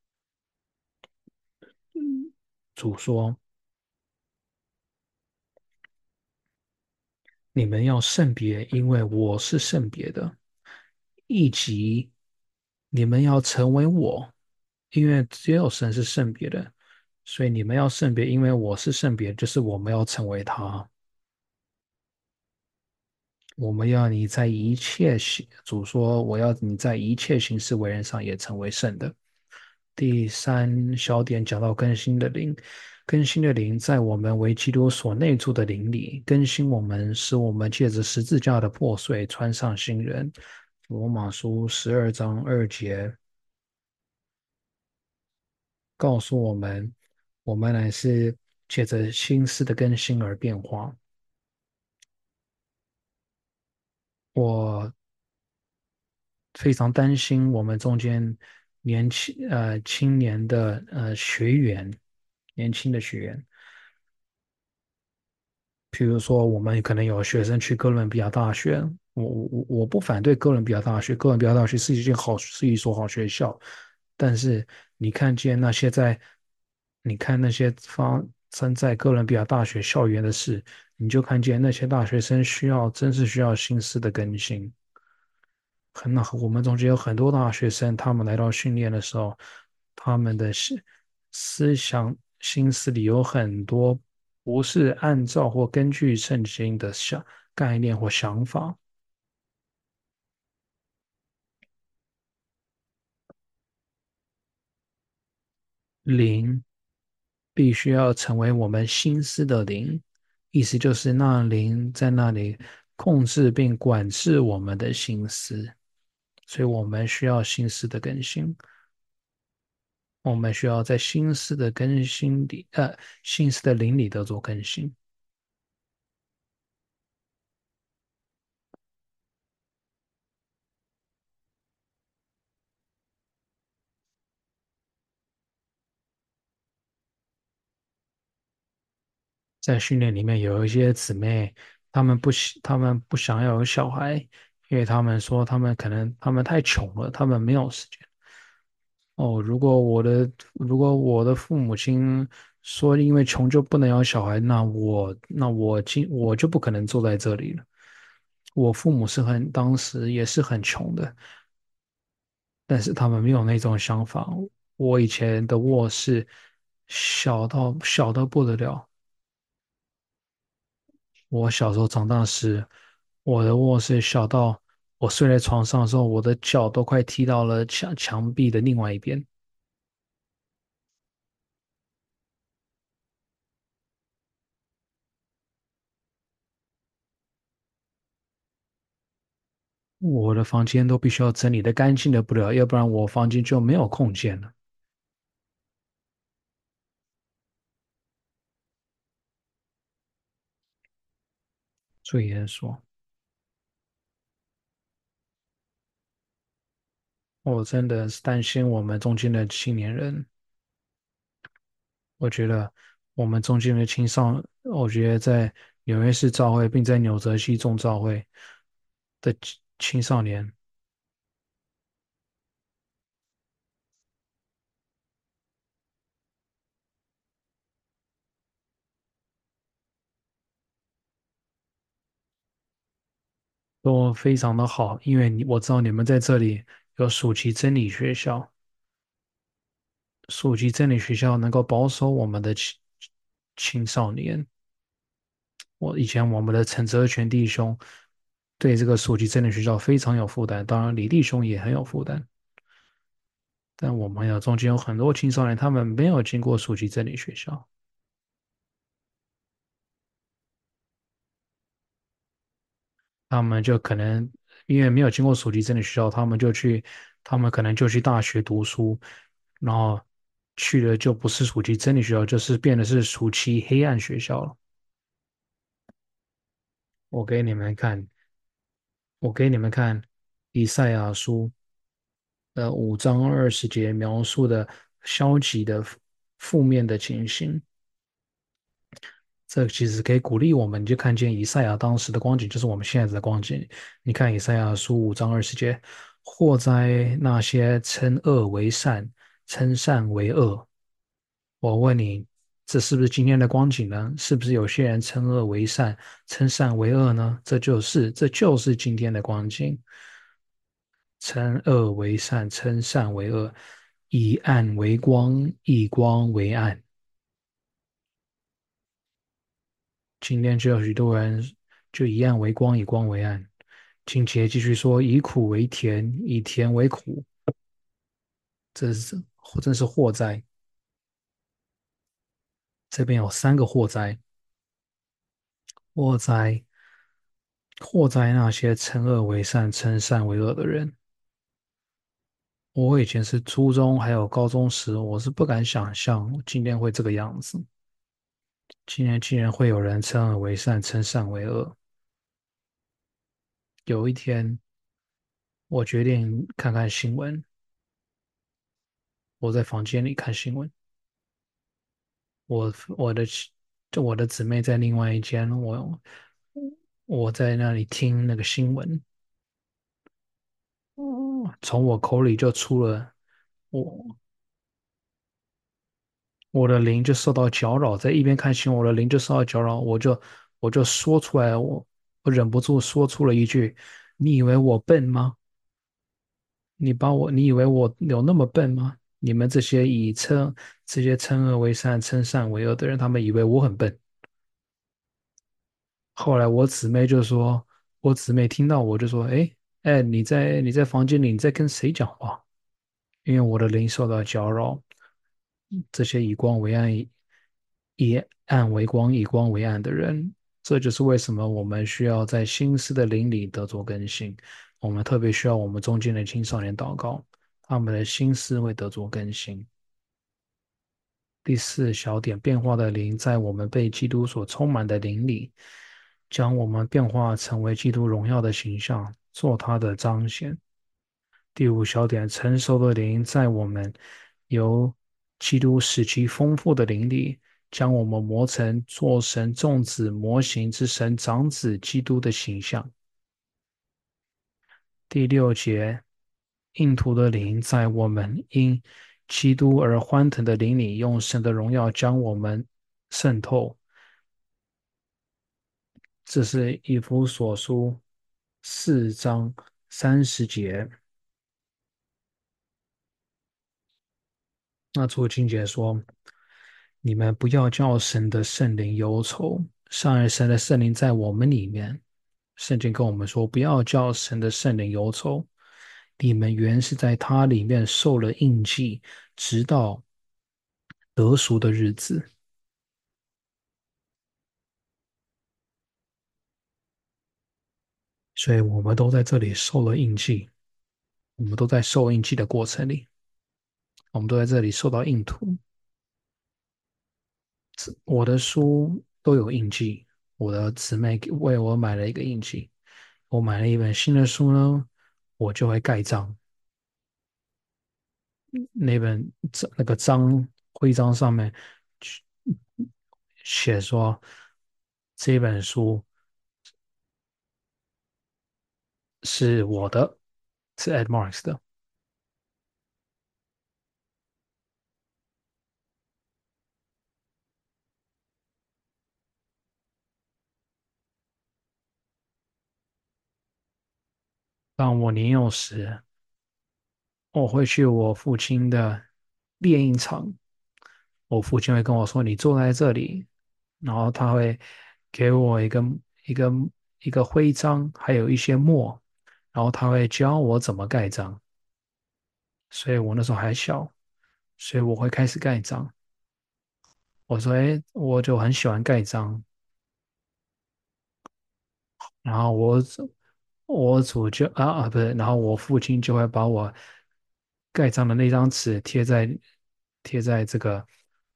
主说：你们要圣别，因为我是圣别的。以及你们要成为我，因为只有神是圣别的，所以你们要圣别，因为我是圣别，就是我们要成为他。我们要你在一切行，主说我要你在一切行事为人上也成为圣的。第三小点讲到更新的灵，更新的灵在我们为基督所内住的灵里更新我们，使我们借着十字架的破碎穿上新人。罗马书十二章二节告诉我们，我们乃是借着心思的更新而变化。我非常担心我们中间年轻呃青年的呃学员，年轻的学员，譬如说我们可能有学生去哥伦比亚大学，我我我不反对哥伦比亚大学，哥伦比亚大学是一件好是一所好学校，但是你看见那些在你看那些方身在哥伦比亚大学校园的事，你就看见那些大学生需要，真是需要心思的更新。很那我们中间有很多大学生，他们来到训练的时候，他们的思思想心思里有很多不是按照或根据圣经的想概念或想法。灵必须要成为我们心思的灵，意思就是那灵在那里控制并管制我们的心思，所以我们需要心思的更新。我们需要在心思的更新里，呃，心思的灵里得做更新。在训练里面有一些姊妹，她们不喜，她们不想要有小孩，因为她们说她们可能她们太穷了，她们没有时间。哦，如果我的如果我的父母亲说因为穷就不能有小孩，那我那我今我就不可能坐在这里了。我父母是很当时也是很穷的，但是他们没有那种想法。我以前的卧室小到小到不得了。我小时候长大时，我的卧室小到我睡在床上的时候，我的脚都快踢到了墙墙壁的另外一边。我的房间都必须要整理的干净的不了，要不然我房间就没有空间了。所以人说，我真的是担心我们中间的青年人。我觉得我们中间的青少，我觉得在纽约市教会，并在纽泽西众教会的青青少年都非常的好，因为你我知道你们在这里有暑期真理学校，暑期真理学校能够保守我们的青青少年。我以前我们的陈泽全弟兄对这个暑期真理学校非常有负担，当然李弟兄也很有负担。但我们有中间有很多青少年，他们没有经过暑期真理学校，他们就可能因为没有经过暑期真理学校，他们就去，他们可能就去大学读书，然后去的就不是暑期真理学校，就是变得是暑期黑暗学校了。我给你们看，我给你们看以赛亚书的五章二十节描述的消极的负面的情形。这其实可以鼓励我们，你就看见以赛亚当时的光景，就是我们现在的光景。你看以赛亚书五章二十节，祸哉那些称恶为善、称善为恶。我问你，这是不是今天的光景呢？是不是有些人称恶为善、称善为恶呢？这就是，这就是今天的光景。称恶为善，称善为恶，以暗为光，以光为暗。今天就有许多人就以暗为光，以光为暗。经节继续说，以苦为甜，以甜为苦，这是真是祸灾。这边有三个祸灾，祸灾，祸灾那些称恶为善、称善为恶的人。我以前是初中还有高中时，我是不敢想象今天会这个样子。今天竟然会有人称恶为善，称善为恶。有一天，我决定看看新闻。我在房间里看新闻，我我的就我的姊妹在另外一间，我我在那里听那个新闻，从我口里就出了我我的灵就受到搅扰，在一边看新闻，我的灵就受到搅扰，我就我就说出来，我我忍不住说出了一句：“你以为我笨吗？你把我，你以为我有那么笨吗？你们这些以称这些称恶为善、称善为恶的人，他们以为我很笨。”后来我姊妹就说，我姊妹听到我就说：“哎哎，你在你在房间里你在跟谁讲话？”因为我的灵受到搅扰，这些以光为暗、以暗为光、以光为暗的人，这就是为什么我们需要在心思的灵里得着更新。我们特别需要我们中间的青少年祷告，他们的心思会得着更新。第四小点，变化的灵在我们被基督所充满的灵里，将我们变化成为基督荣耀的形象，做他的彰显。第五小点，成熟的灵在我们由基督使其丰富的灵里，将我们磨成做神众子模型之神长子基督的形象。第六节，印图的灵在我们因基督而欢腾的灵里，用神的荣耀将我们渗透。这是以弗所书四章三十节。那主经节说：“你们不要叫神的圣灵忧愁，上而神的圣灵在我们里面。”圣经跟我们说，不要叫神的圣灵忧愁。你们原是在他里面受了印记，直到得赎的日子。所以我们都在这里受了印记，我们都在受印记的过程里，我们都在这里受到印图。我的书都有印记，我的姊妹给为我买了一个印记。我买了一本新的书呢，我就会盖章。那本章那个章徽章上面写说这本书是我的，是 Ed Marks 的。当我年幼时，我会去我父亲的猎鹰场，我父亲会跟我说：“你坐在这里。”然后他会给我一个一个一个徽章，还有一些墨，然后他会教我怎么盖章。所以我那时候还小，所以我会开始盖章。我说：“哎，我就很喜欢盖章。”然后我祖我祖就啊啊不是，然后我父亲就会把我盖章的那张纸贴在贴在这个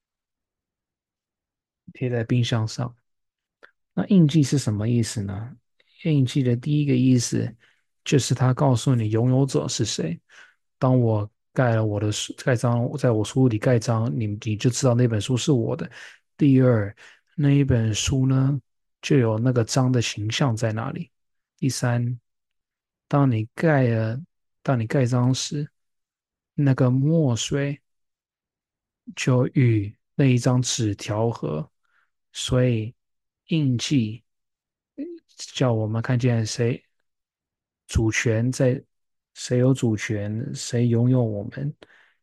贴在冰箱上。那印记是什么意思呢？印记的第一个意思就是它告诉你拥有者是谁。当我盖了我的书盖章，在我书里盖章，你你就知道那本书是我的。第二，那一本书呢，就有那个章的形象在那里。第三，当你盖了，当你盖章时，那个墨水就与那一张纸调和，所以印记叫我们看见谁主权在，谁有主权，谁拥有我们。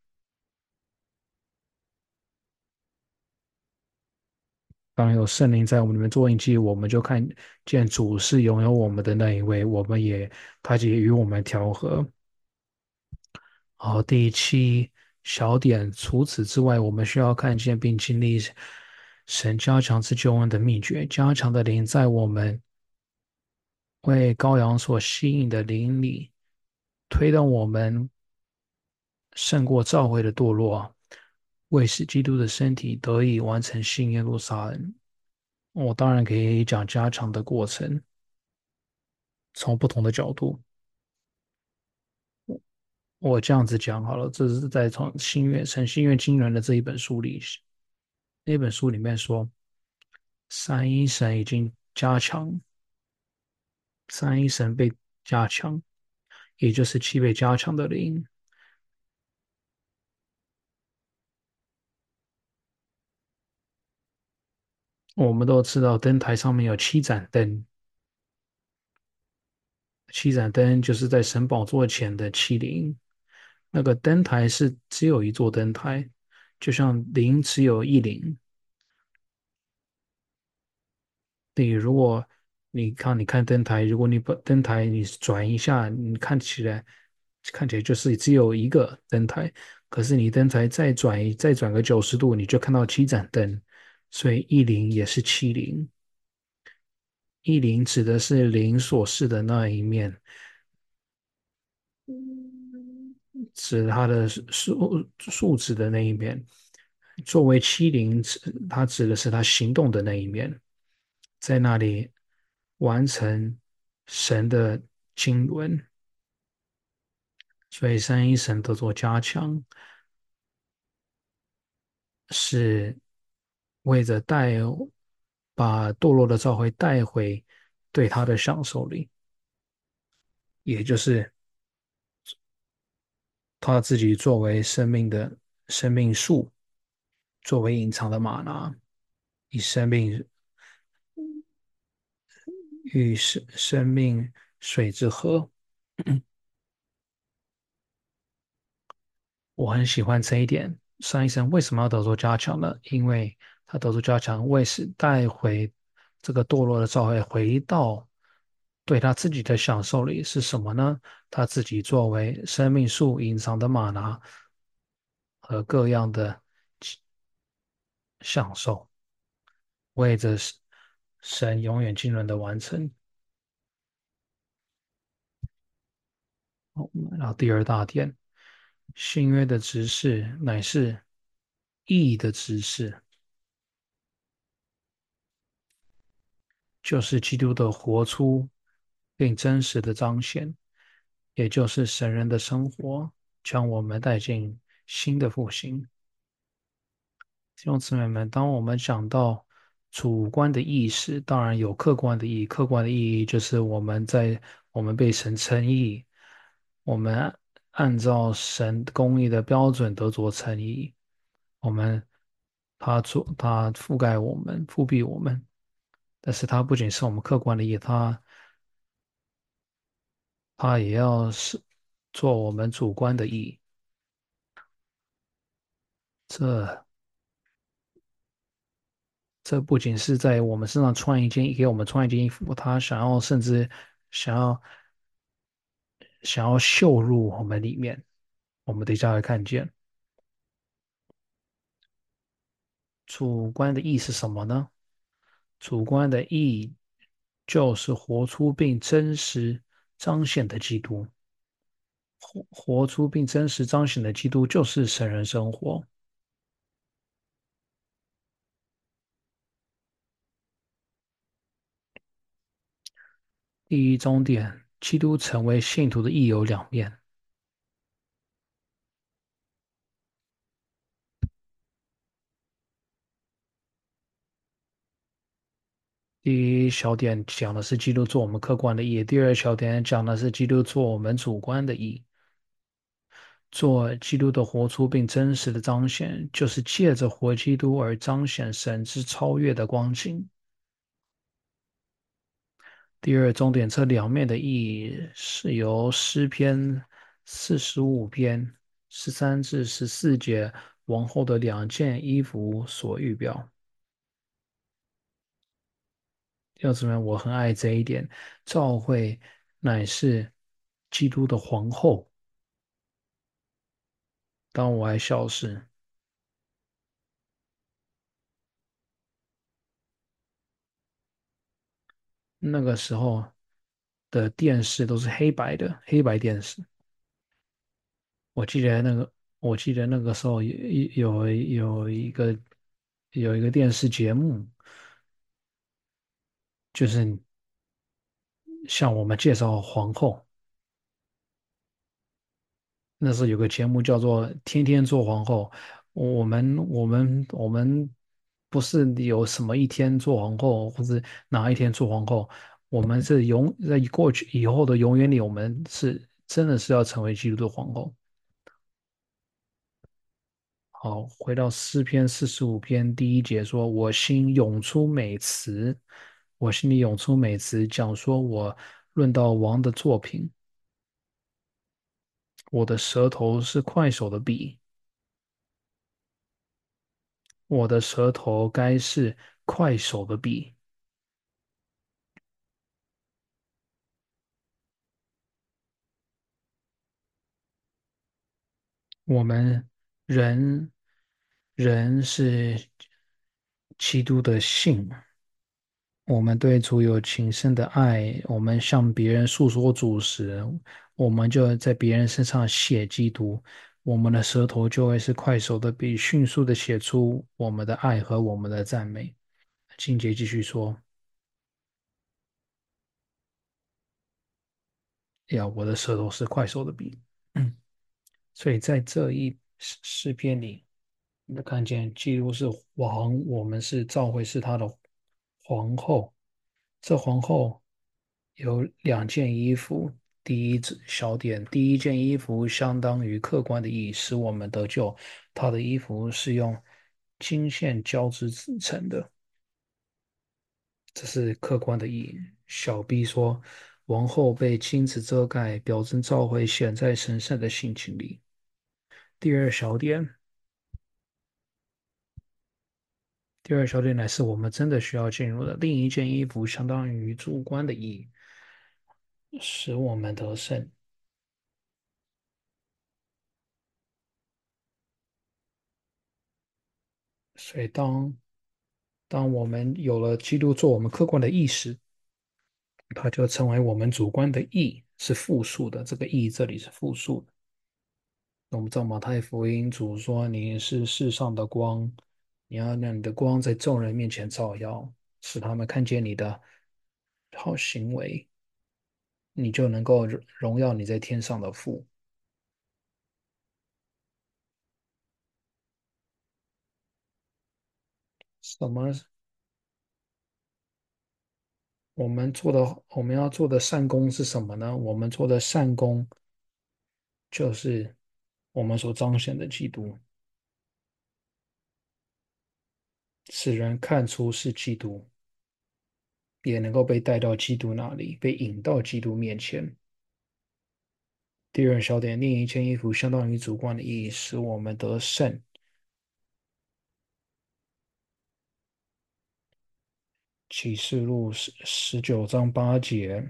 当有圣灵在我们里面做印记，我们就看见主是拥有我们的那一位，我们也他也与我们调和。好，第七小点，除此之外，我们需要看见并经历神加强之救恩的秘诀，加强的灵在我们为羔羊所吸引的灵里，推动我们胜过教会的堕落，为使基督的身体得以完成新耶路撒冷。我当然可以讲加强的过程，从不同的角度。我这样子讲好了，这是在从新约《诚心愿经纶》的这一本书里，那本书里面说，三一神已经加强，三一神被加强，也就是七被加强的灵。 我们都知道灯台上面有七盏灯，七盏灯就是在神宝座前的七灵。那个灯台是只有一座灯台，就像灵只有一灵。你如果你看你看灯台，如果你把灯台你转一下，你看起来看起来就是只有一个灯台，可是你灯台再转一再转个九十度，你就看到七盏灯，所以一灵也是七灵。一灵指的是灵所示的那一面，指它的数数值的那一面。作为欺凌，它指的是他行动的那一面，在那里完成神的经纶。所以三一神得做加强，是为着带把堕落的召会带回对他的享受里，也就是他自己作为生命的生命树，作为隐藏的玛拿，以生命与生生命水之河。我很喜欢这一点。上医生为什么要得做加强呢？因为他得做加强，为是带回这个堕落的召会回到对他自己的享受里是什么呢？他自己作为生命树隐藏的玛拿和各样的享受，为着神永远经纶的完成。好，然后第二大点，新约的执事乃是义的执事。就是基督的活出并真实的彰显，也就是神人的生活，将我们带进新的复兴。弟兄姊妹们，当我们讲到主观的意识，当然有客观的意义。客观的意义就是我们在我们被神称义，我们按照神公义的标准得着称义，我们他做他覆盖我们，覆庇我们。但是它不仅是我们客观的意义，它它也要是做我们主观的义。这这不仅是在我们身上穿一件，给我们穿一件衣服，他想要甚至想要想要绣入我们里面。我们等一下会看见主观的义是什么呢？主观的义就是活出并真实彰显的基督。活活出并真实彰显的基督就是神人生活。第一终点，基督成为信徒的义有两面。第一小点讲的是基督做我们客观的义，第二小点讲的是基督做我们主观的义。做基督的活出并真实的彰显，就是借着活基督而彰显神之超越的光景。第二重点，这两面的意义是由诗篇四十五篇十三至十四节王后的两件衣服所预表。弟兄姊妹，我很爱这一点。教会乃是基督的皇后，当我还小时，那个时候的电视都是黑白的，黑白电视。我记得那个，我记得那个时候有有有一个有一个电视节目，就是向我们介绍皇后。那时候有个节目叫做《天天做皇后》，我们我们我们不是有什么一天做皇后，或者哪一天做皇后，我们是永在过去以后的永远里，我们是真的是要成为基督的皇后。 好，回到诗篇四十五篇第一节说：“我心涌出美词，我心里涌出美词，讲说我论到王的作品。我的舌头是快手的笔，我的舌头该是快手的笔。我们人人是基督的信，我们对主有情深的爱，我们向别人诉说主时，我们就在别人身上写基督，我们的舌头就会是快手的笔，迅速的写出我们的爱和我们的赞美。经节继续说：呀，我的舌头是快手的笔。嗯，所以在这一诗诗篇里，我们看见基督是王，我们是教会是他的皇后。这皇后有两件衣服，第一只小点，第一件衣服相当于客观的意义，使我们得救。她的衣服是用金线交织制成的，这是客观的意义。小 B 说，王后被金子遮盖，表征召会显在神圣的性情里。第二小点，第二小点乃是我们真的需要进入的。另一件衣服相当于主观的意义，使我们得胜。所以当当我们有了基督做我们客观的意识，它就成为我们主观的义，是复数的。这个义这里是复数的。我们知道马太福音主说你是世上的光，你要让你的光在众人面前照耀，使他们看见你的好行为，你就能够荣荣耀你在天上的父。什么？我们做的我们要做的善功是什么呢？我们做的善功就是我们所彰显的基督，使人看出是基督，也能够被带到基督那里，被引到基督面前。第二小点，另一件衣服相当于主观的意义，使我们得胜。启示录十十九章八节，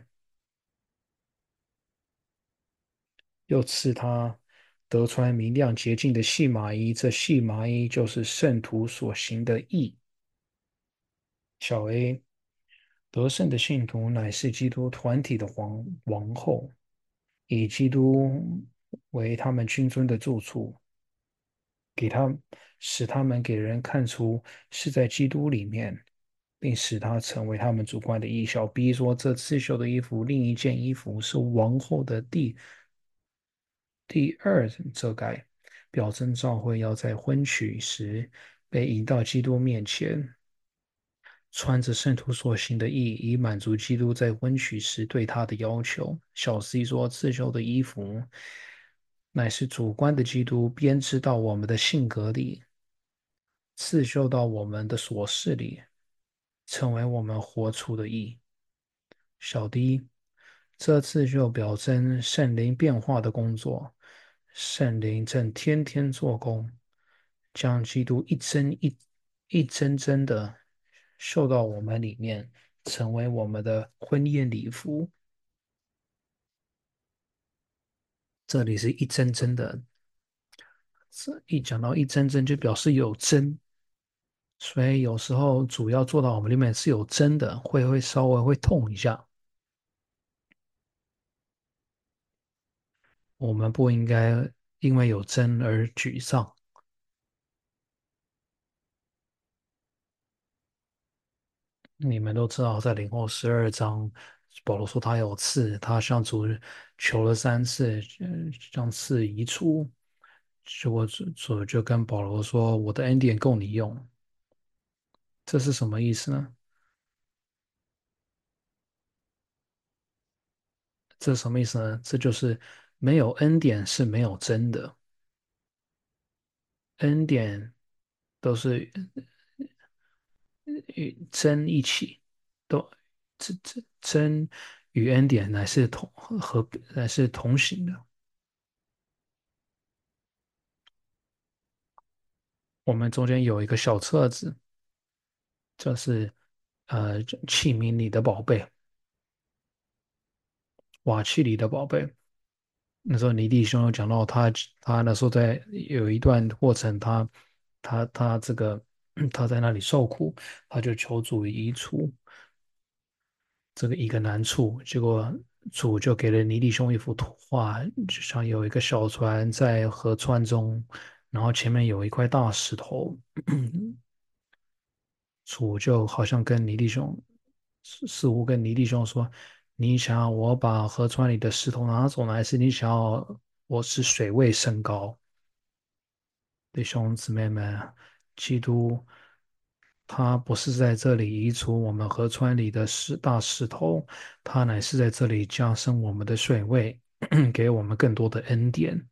又赐他得穿明亮洁净的细麻衣，这细麻衣就是圣徒所行的义。小 A，得胜的信徒乃是基督团体的皇王后，以基督为他们君尊的住处，给他使他们给人看出是在基督里面，并使他成为他们主观的义。小 B 说，这刺绣的衣服，另一件衣服是王后的第第二遮盖，表征召会要在婚娶时被引到基督面前，穿着圣徒所行的义，以满足基督在婚娶时对他的要求。小 C 说，刺绣的衣服乃是主观的基督编织到我们的性格里，刺绣到我们的琐事里，成为我们活出的义。小 D，这刺绣表征圣灵变化的工作，圣灵正天天做工，将基督一针一一针针的绣到我们里面，成为我们的婚宴礼服。这里是一针针的，这一讲到一针针就表示有针，所以有时候主要做到我们里面是有针的，会会稍微会痛一下。我们不应该因为有针而沮丧。你们都知道，在领后十二章，保罗说他有刺，他向主求了三次，嗯，将刺移除。结果主主就跟保罗说：“我的恩典够你用。”这是什么意思呢？这是什么意思呢？这就是没有恩典是没有真的。 恩典都是与真一起，都真真真与恩典乃是同和乃是同行的。我们中间有一个小册子，这是呃器皿里的宝贝，瓦器里的宝贝。那时候尼弟兄有讲到他，他那时候在有一段过程，他他他这个他在那里受苦，他就求主移除这个一个难处，结果主就给了尼弟兄一幅图画，就像有一个小船在河川中，然后前面有一块大石头，主就好像跟尼弟兄似似乎跟尼弟兄说：“你想要我把河川里的石头拿走呢，还是你想要我使水位升高？”弟兄姊妹们，基督他不是在这里移除我们河川里的石大石头，他乃是在这里加深我们的水位，给我们更多的恩典。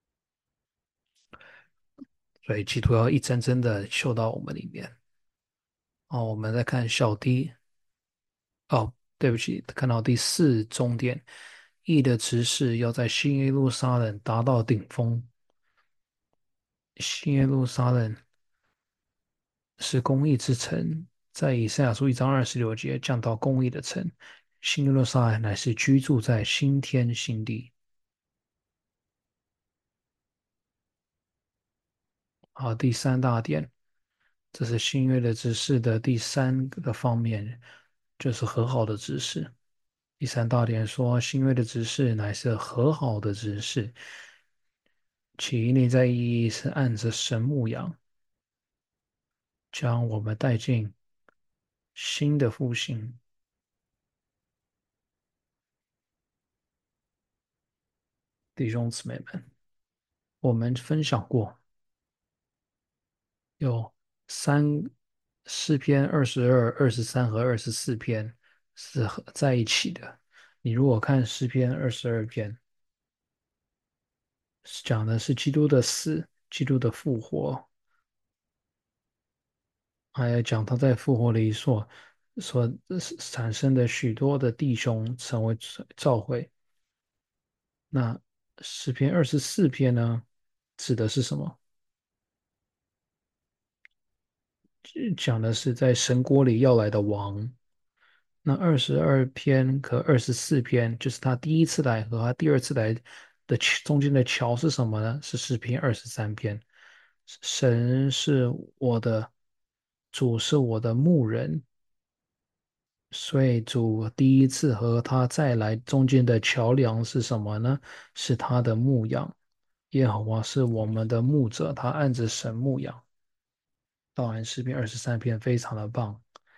所以基督要一针针的绣到我们里面。哦，我们再看小 D，哦，对不起，看到第四终点，义的执事要在新耶路撒冷达到顶峰。新耶路撒冷是公义之城，在以赛亚书一章二十六节讲到公义的城，新耶路撒冷乃是居住在新天新地。好，第三大点，这是新约的指示的第三个方面，就是和好的指示。第三大点说，新约的指示乃是和好的指示，其内在意义是按着神牧养，将我们带进新的复兴。弟兄姊妹们，我们分享过有三诗篇二十二、二十三和二十四篇是合在一起的。你如果看诗篇二十二篇，讲的是基督的死、基督的复活，还有讲他在复活里所所产生的许多的弟兄成为教会。那诗篇二十四篇呢，指的是什么？讲的是在神国里要来的王。那二十二篇和二十四篇，就是他第一次来和他第二次来的中间的桥是什么呢？是诗篇二十三篇。神是我的主，是我的牧人，所以主第一次和他再来中间的桥梁是什么呢？是他的牧养。耶和华是我们的牧者，他按着神牧养。道完诗篇二十三篇非常的棒。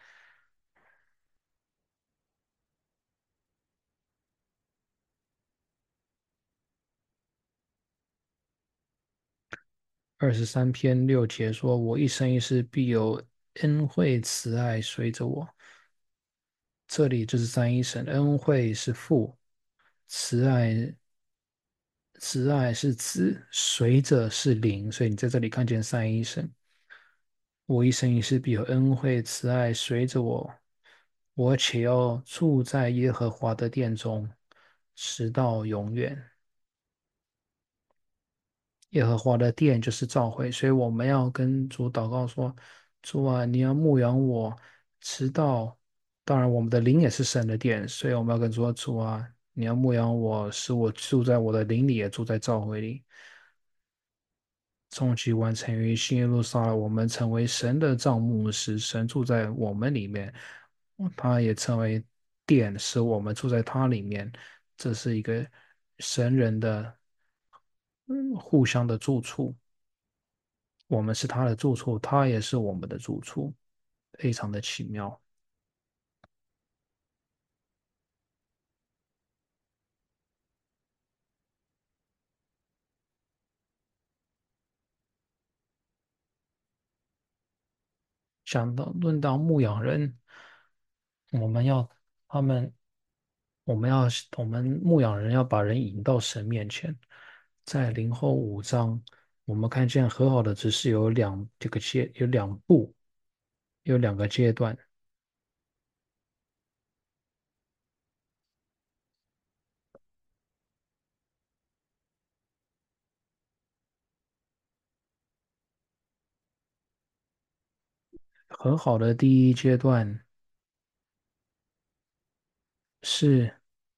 二十三篇六节说：“我一生一世必有恩惠慈爱随着我。”这里就是三一神，恩惠是父，慈爱慈爱是子，随着是灵，所以你在这里看见三一神。我一生一世必有恩惠慈爱随着我，我且要住在耶和华的殿中，直到永远。耶和华的殿就是教会，所以我们要跟主祷告说：主啊，你要牧养我，直到……当然，我们的灵也是神的殿，所以我们要跟主说：主啊，你要牧养我，使我住在我的灵里，也住在教会里。终极完成于新耶路撒冷，我们成为神的帐幕，使神住在我们里面，他也成为殿，使我们住在他里面。这是一个神人的嗯互相的住处。我们是他的住处，他也是我们的住处，非常的奇妙。讲到论到牧羊人，我们要他们，我们要我们牧羊人要把人引到神面前，在林后五章。 我们看见和好的只是有两这个阶，有两步，有两个阶段。和好的第一阶段是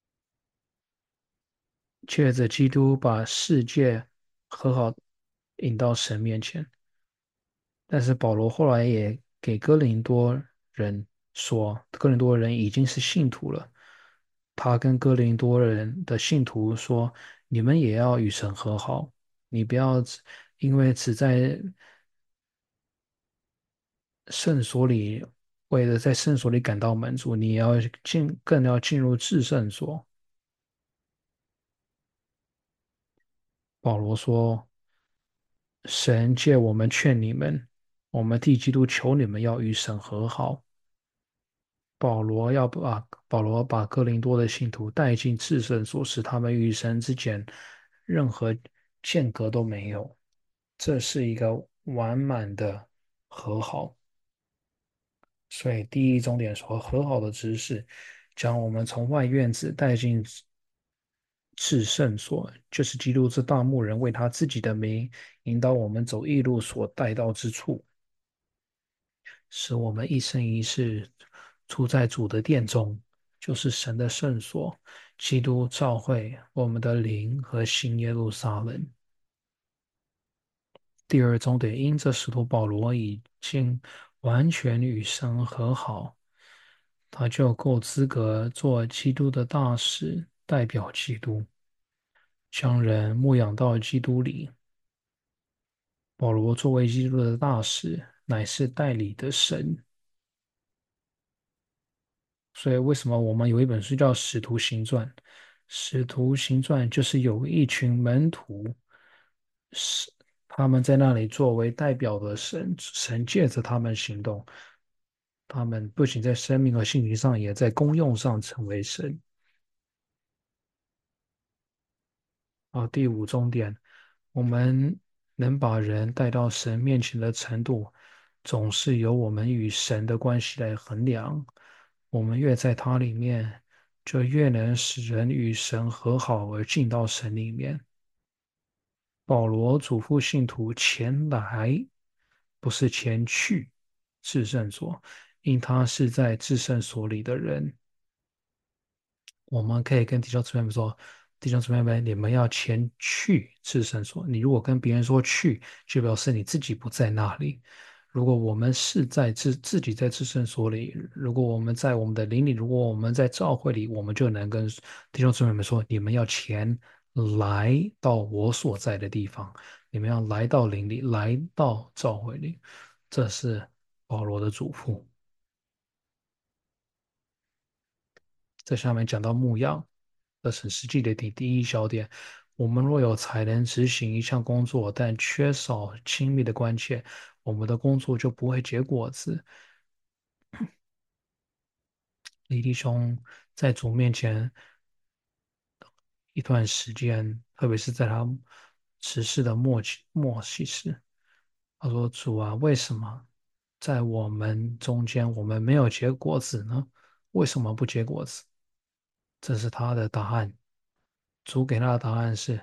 借着基督把世界和好引到神面前。但是保罗后来也给哥林多人说，哥林多人已经是信徒了。他跟哥林多人的信徒说：“你们也要与神和好，你不要只因为只在圣所里，为了在圣所里感到满足，你也要进，更要进入至圣所。”保罗说：“神借我们劝你们，我们替基督求你们要与神和好。”保罗要把保罗把哥林多的信徒带进至圣所，使他们与神之间任何间隔都没有。这是一个完满的和好。所以第一重点说，和好的知识将我们从外院子带进至圣所，就是基督这大牧人为他自己的名引导我们走义路所带到之处。使我们一生一世处在主的殿中，就是神的圣所，基督教会我们的灵和新耶路撒冷。第二宗得因着使徒保罗已经完全与神和好，他就够资格做基督的大使，代表基督，将人牧养到基督里。保罗作为基督的大使，乃是代理的神。所以为什么我们有一本书叫《使徒行传》？《使徒行传》就是有一群门徒，是他们在那里作为代表的神，神借着他们行动，他们不仅在生命和性情上，也在功用上成为神。啊，第五重点，我们能把人带到神面前的程度，总是由我们与神的关系来衡量。我们越在他里面，就越能使人与神和好而进到神里面。保罗嘱咐信徒前来，不是前去至圣所，因他是在至圣所里的人。我们可以跟弟兄姊妹们说：弟兄姊妹们，你们要前去至圣所。你如果跟别人说去，就表示你自己不在那里。如果我们是在自自己在至圣所里，如果我们在我们的灵里，如果我们在教会里，我们就能跟弟兄姊妹们说：你们要前来到我所在的地方，你们要来到灵里，来到教会里。这是保罗的嘱咐。在下面讲到牧羊，这是实际的第第一小点。我们若有才能执行一项工作，但缺少亲密的关切，我们的工作就不会结果子。李弟兄在主面前一段时间，特别是在他辞世的末期末期时，他说：“主啊，为什么在我们中间我们没有结果子呢？为什么不结果子？”这是他的答案。主给他的答案是：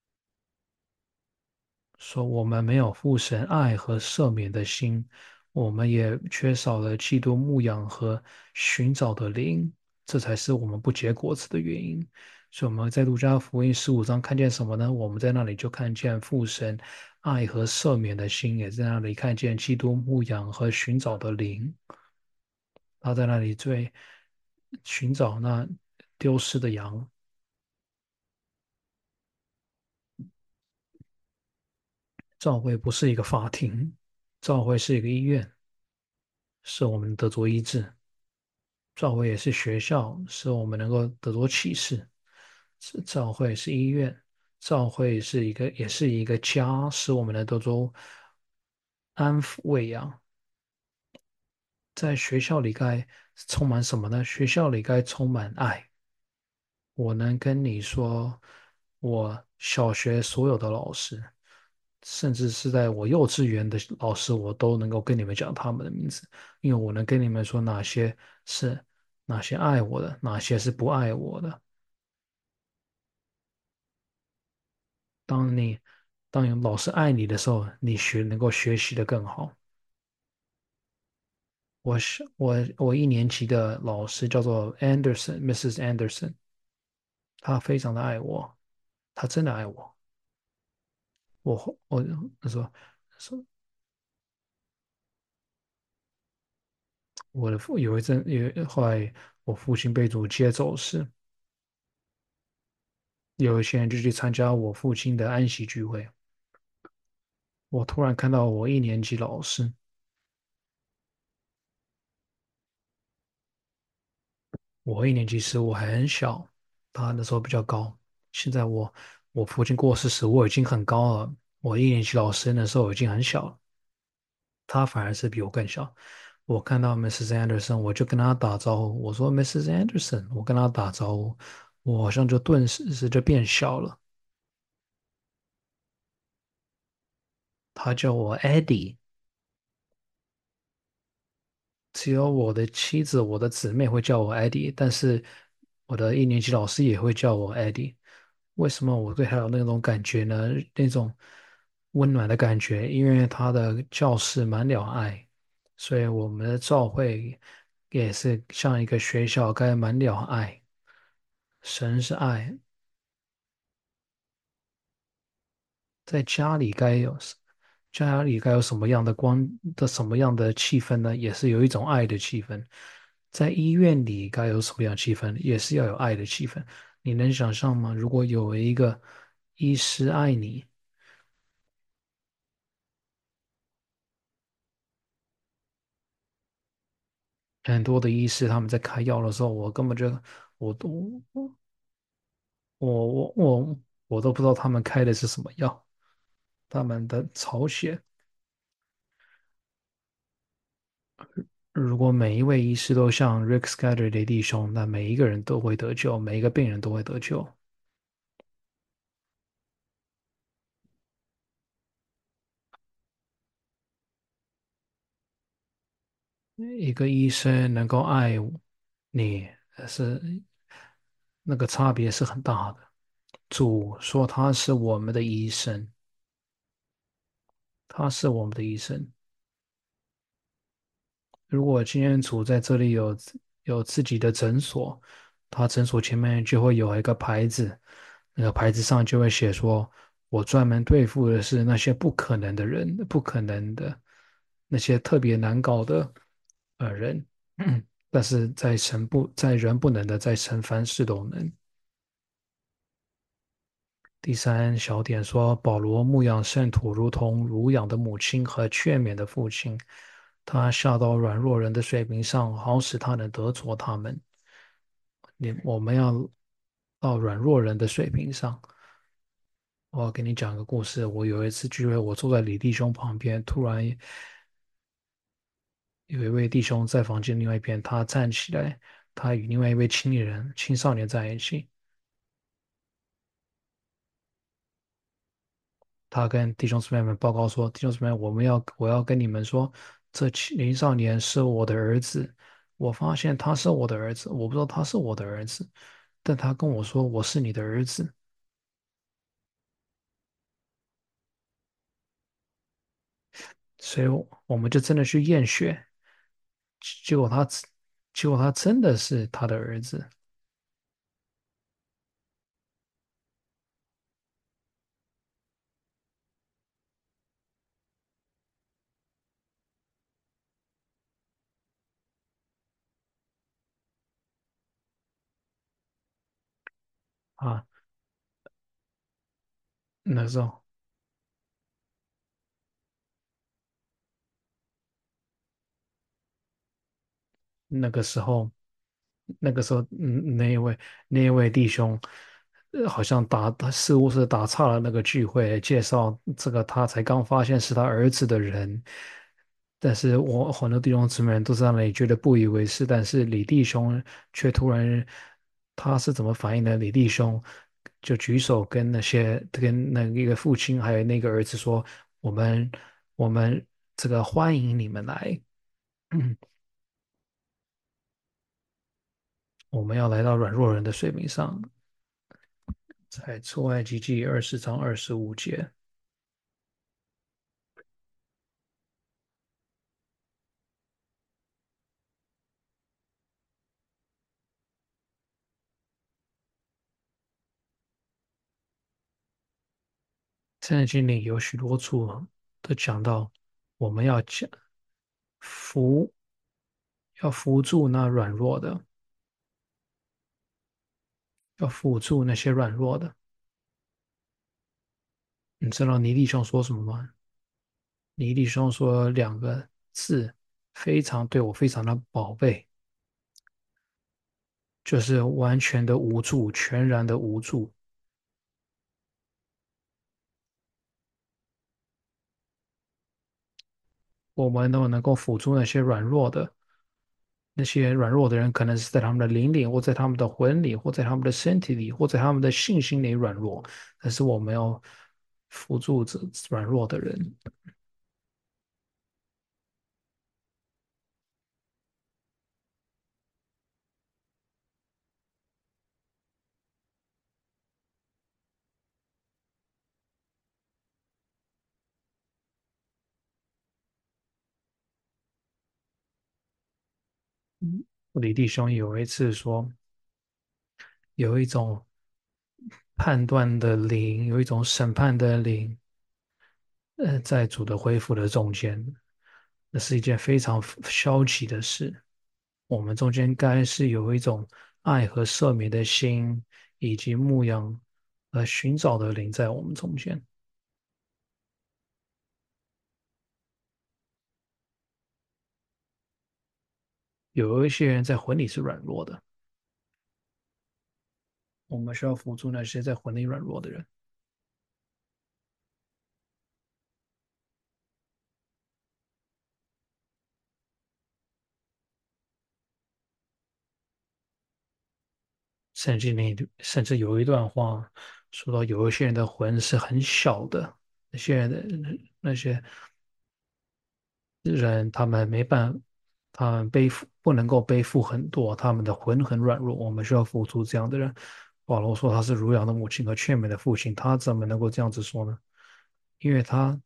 说我们没有父神爱和赦免的心，我们也缺少了基督牧养和寻找的灵，这才是我们不结果子的原因。所以我们在路加福音十五章看见什么呢？我们在那里就看见父神爱和赦免的心，也在那里看见基督牧养和寻找的灵。他在那里最寻找那丢失的羊。教会不是一个法庭，教会是一个医院，是我们得着医治。教会也是学校，使我们能够得着启示；是教会是医院，教会是一个，也是一个家，使我们能得着安抚喂养。在学校里该充满什么呢？学校里该充满爱。我能跟你说，我小学所有的老师， 甚至是在我幼稚园的老师，我都能够跟你们讲他们的名字，因为我能跟你们说哪些是哪些爱我的，哪些是不爱我的。当你当有老师爱你的时候，你学能够学习的更好。我是我我一年级的老师叫做 Anderson，missus Anderson，她非常的爱我，她真的爱我。我后我他说说我的父有一阵有后来我父亲被主接走时，有一些人就去参加我父亲的安息聚会。我突然看到我一年级老师，我一年级时我还很小，他那时候比较高。现在我我父亲过世时我已经很高了，我一年级老师那时候已经很小了，他反而是比我更小。我看到 missus Anderson，我就跟他打招呼，我说 missus Anderson，我跟他打招呼，我好像就顿时是就变小了。他叫我 Eddie，只有我的妻子、我的姊妹会叫我 Eddie，但是我的一年级老师也会叫我 Eddie。为什么我对他有那种感觉呢？那种温暖的感觉，因为他的教室满了爱，所以我们的教会也是像一个学校，该满了爱。神是爱，在家里该有家里该有什么样的光的什么样的气氛呢？也是有一种爱的气氛。在医院里该有什么样的气氛？也是要有爱的气氛。你能想象吗？如果有一个医师爱你，很多的医师他们在开药的时候，我根本就我都我我我我都不知道他们开的是什么药，他们的草写。如果每一位医师都像 Rick Scudder 的弟兄，那每一个人都会得救，每一个病人都会得救。一个医生能够爱你，呃是那个差别是很大的。主说他是我们的医生，他是我们的医生。如果今天主在这里有有自己的诊所，他诊所前面就会有一个牌子，那个牌子上就会写说：“我专门对付的是那些不可能的人，不可能的那些特别难搞的呃人。但是在神不在人不能的，在神凡事都能。”第三小点说，保罗牧养圣徒，如同乳养的母亲和劝勉的父亲，他下到软弱人的水平上，好使他能得着他们。你我们要到软弱人的水平上。我要跟你讲个故事。我有一次聚会，我坐在李弟兄旁边，突然有一位弟兄在房间另外一边，他站起来，他与另外一位青年人、青少年在一起。他跟弟兄姊妹们报告说：“弟兄姊妹，我们要我要跟你们说，这青少年是我的儿子。我发现他是我的儿子，我不知道他是我的儿子，但他跟我说我是你的儿子，所以我我们就真的去验血，结果他结果他真的是他的儿子啊。那时候那个时候那个时候，嗯，那一位那一位弟兄，呃好像打他似乎是打岔了那个聚会，介绍这个他才刚发现是他儿子的人，但是我很多弟兄姊妹都在那里觉得不以为是，但是李弟兄却突然，他是怎么反应的？李弟兄就举手跟那些跟那一个父亲还有那个儿子说，我们我们这个欢迎你们来，我们要来到软弱人的水平上，在出埃及记二十章二十五节。圣经里有许多处都讲到，我们要讲扶，要扶助那软弱的，要扶助那些软弱的。你知道尼利兄说什么吗？尼利兄说两个字，非常对我非常的宝贝，就是完全的无助，全然的无助。我们都能够辅助那些软弱的，那些软弱的人，可能是在他们的灵里，或在他们的魂里，或在他们的身体里，或在他们的信心里软弱。但是我们要辅助这软弱的人。李弟兄有一次说，有一种判断的灵，有一种审判的灵，呃，在主的恢复的中间，那是一件非常消极的事。我们中间该是有一种爱和赦免的心，以及牧养和寻找的灵在我们中间。有一些人在魂里是软弱的，我们需要辅助那些在魂里软弱的人。圣经里甚至有一段话说到，有一些人的魂是很小的，那些人的那些人，他们没办，他们背负不能够背负很多，他们的魂很软弱，我们需要辅助这样的人。保罗说他是儒养的母亲和劝美的父亲，他怎么能够这样子说呢？因为他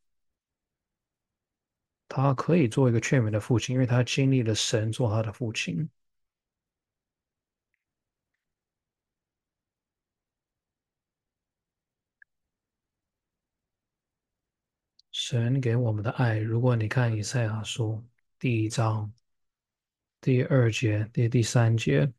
他可以做一个劝美的父亲，因为他经历了神做他的父亲。神给我们的爱，如果你看以赛亚书第一章第二节、第第三节、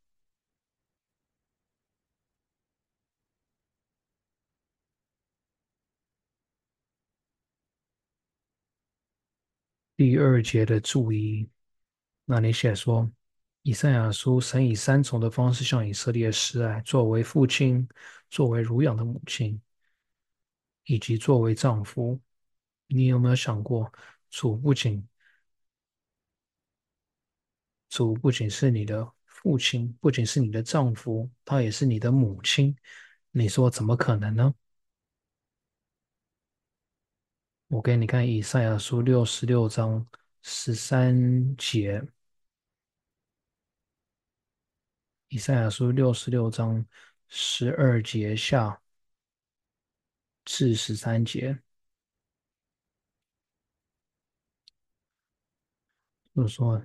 第二节的注意，那里写说，以赛亚书神以三重的方式向以色列示爱，作为父亲，作为乳养的母亲，以及作为丈夫。你有没有想过，主不仅主不仅是你的父亲，不仅是你的丈夫，他也是你的母亲。你说怎么可能呢？我给你看以赛亚书六十六章十三节，以赛亚书六十六章十二节下至十三节，就是说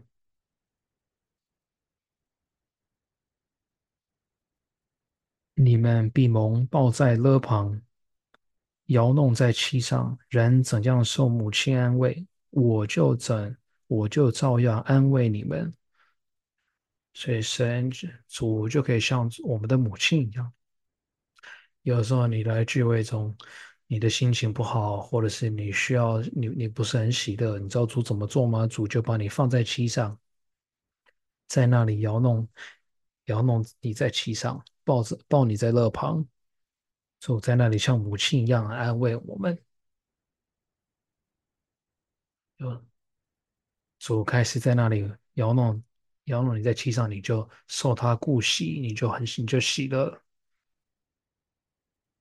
你们必蒙抱在勒旁，摇弄在膝上，人怎样受母亲安慰，我就怎我就照样安慰你们。所以神主就可以像我们的母亲一样。有时候你来聚会中，你的心情不好，或者是你需要你你不是很喜乐，你知道主怎么做吗？主就把你放在膝上，在那里摇弄摇弄你在膝上，抱着抱你在肋旁，主在那里像母亲一样安慰我们。就主开始在那里摇弄摇弄你在膝上，你就受他顾惜，你就很你就喜乐了。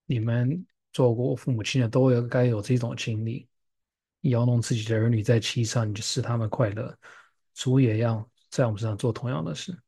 你们做过父母亲的都有该有这种经历，摇弄自己的儿女在其上，你就使他们快乐。主也要在我们身上做同样的事。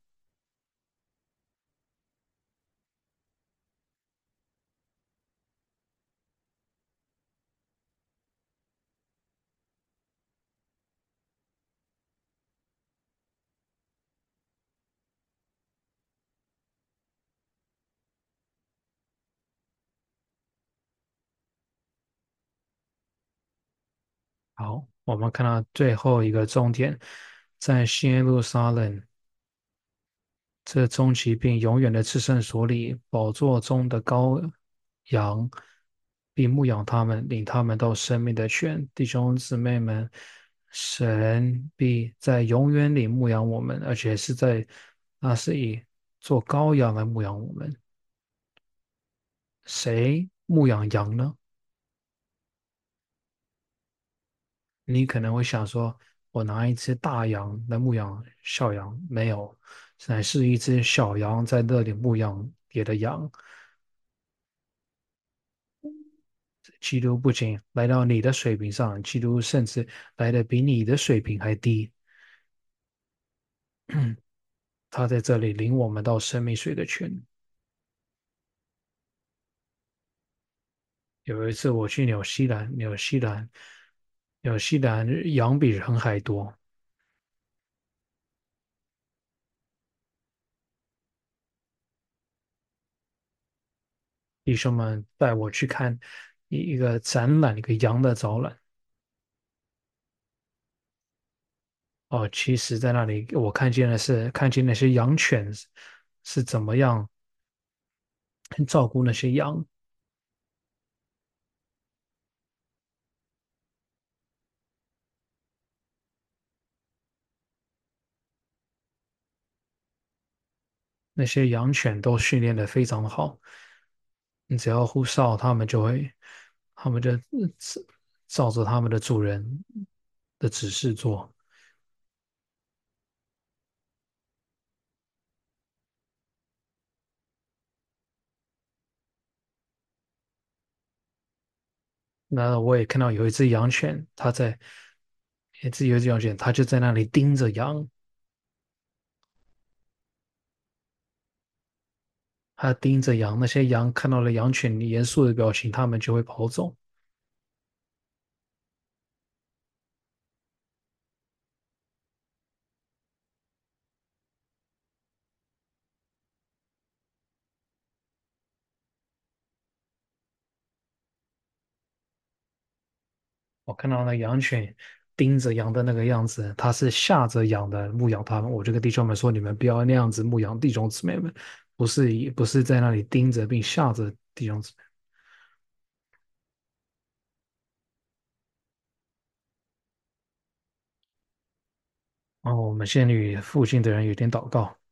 好，我们看到最后一个重点，在新耶路撒冷这终极并永远的至圣所里，宝座中的羔羊必牧养他们，领他们到生命的泉。弟兄姊妹们，神必在永远里牧养我们，而且是在那是以做羔羊来牧养我们。谁牧养羊呢？你可能会想说，我拿一只大羊来牧养小羊，没有，乃是一只小羊在那里牧养别的羊。基督不仅来到你的水平上，基督甚至来的比你的水平还低。他在这里领我们到生命水的泉。有一次我去纽西兰，纽西兰，纽西兰羊比人还多，弟兄们带我去看一一个展览，一个羊的展览。哦，其实，在那里我看见的是，看见那些羊犬是是怎么样照顾那些羊，那些羊犬都训练得非常好。你只要呼哨，它们就会，它们就呃照着他们的主人的指示做。那我也看到有一只羊犬，它在，一只有一只羊犬，它就在那里盯着羊，它盯着羊，那些羊看到了羊犬严肃的表情，它们就会跑走。我看到那羊犬盯着羊的那个样子，它是吓着羊的牧养它们。我就跟弟兄们说，你们不要那样子牧养弟兄姊妹们，不是以不是在那里盯着并吓着弟兄姊妹。哦，我们先与附近的人有点祷告。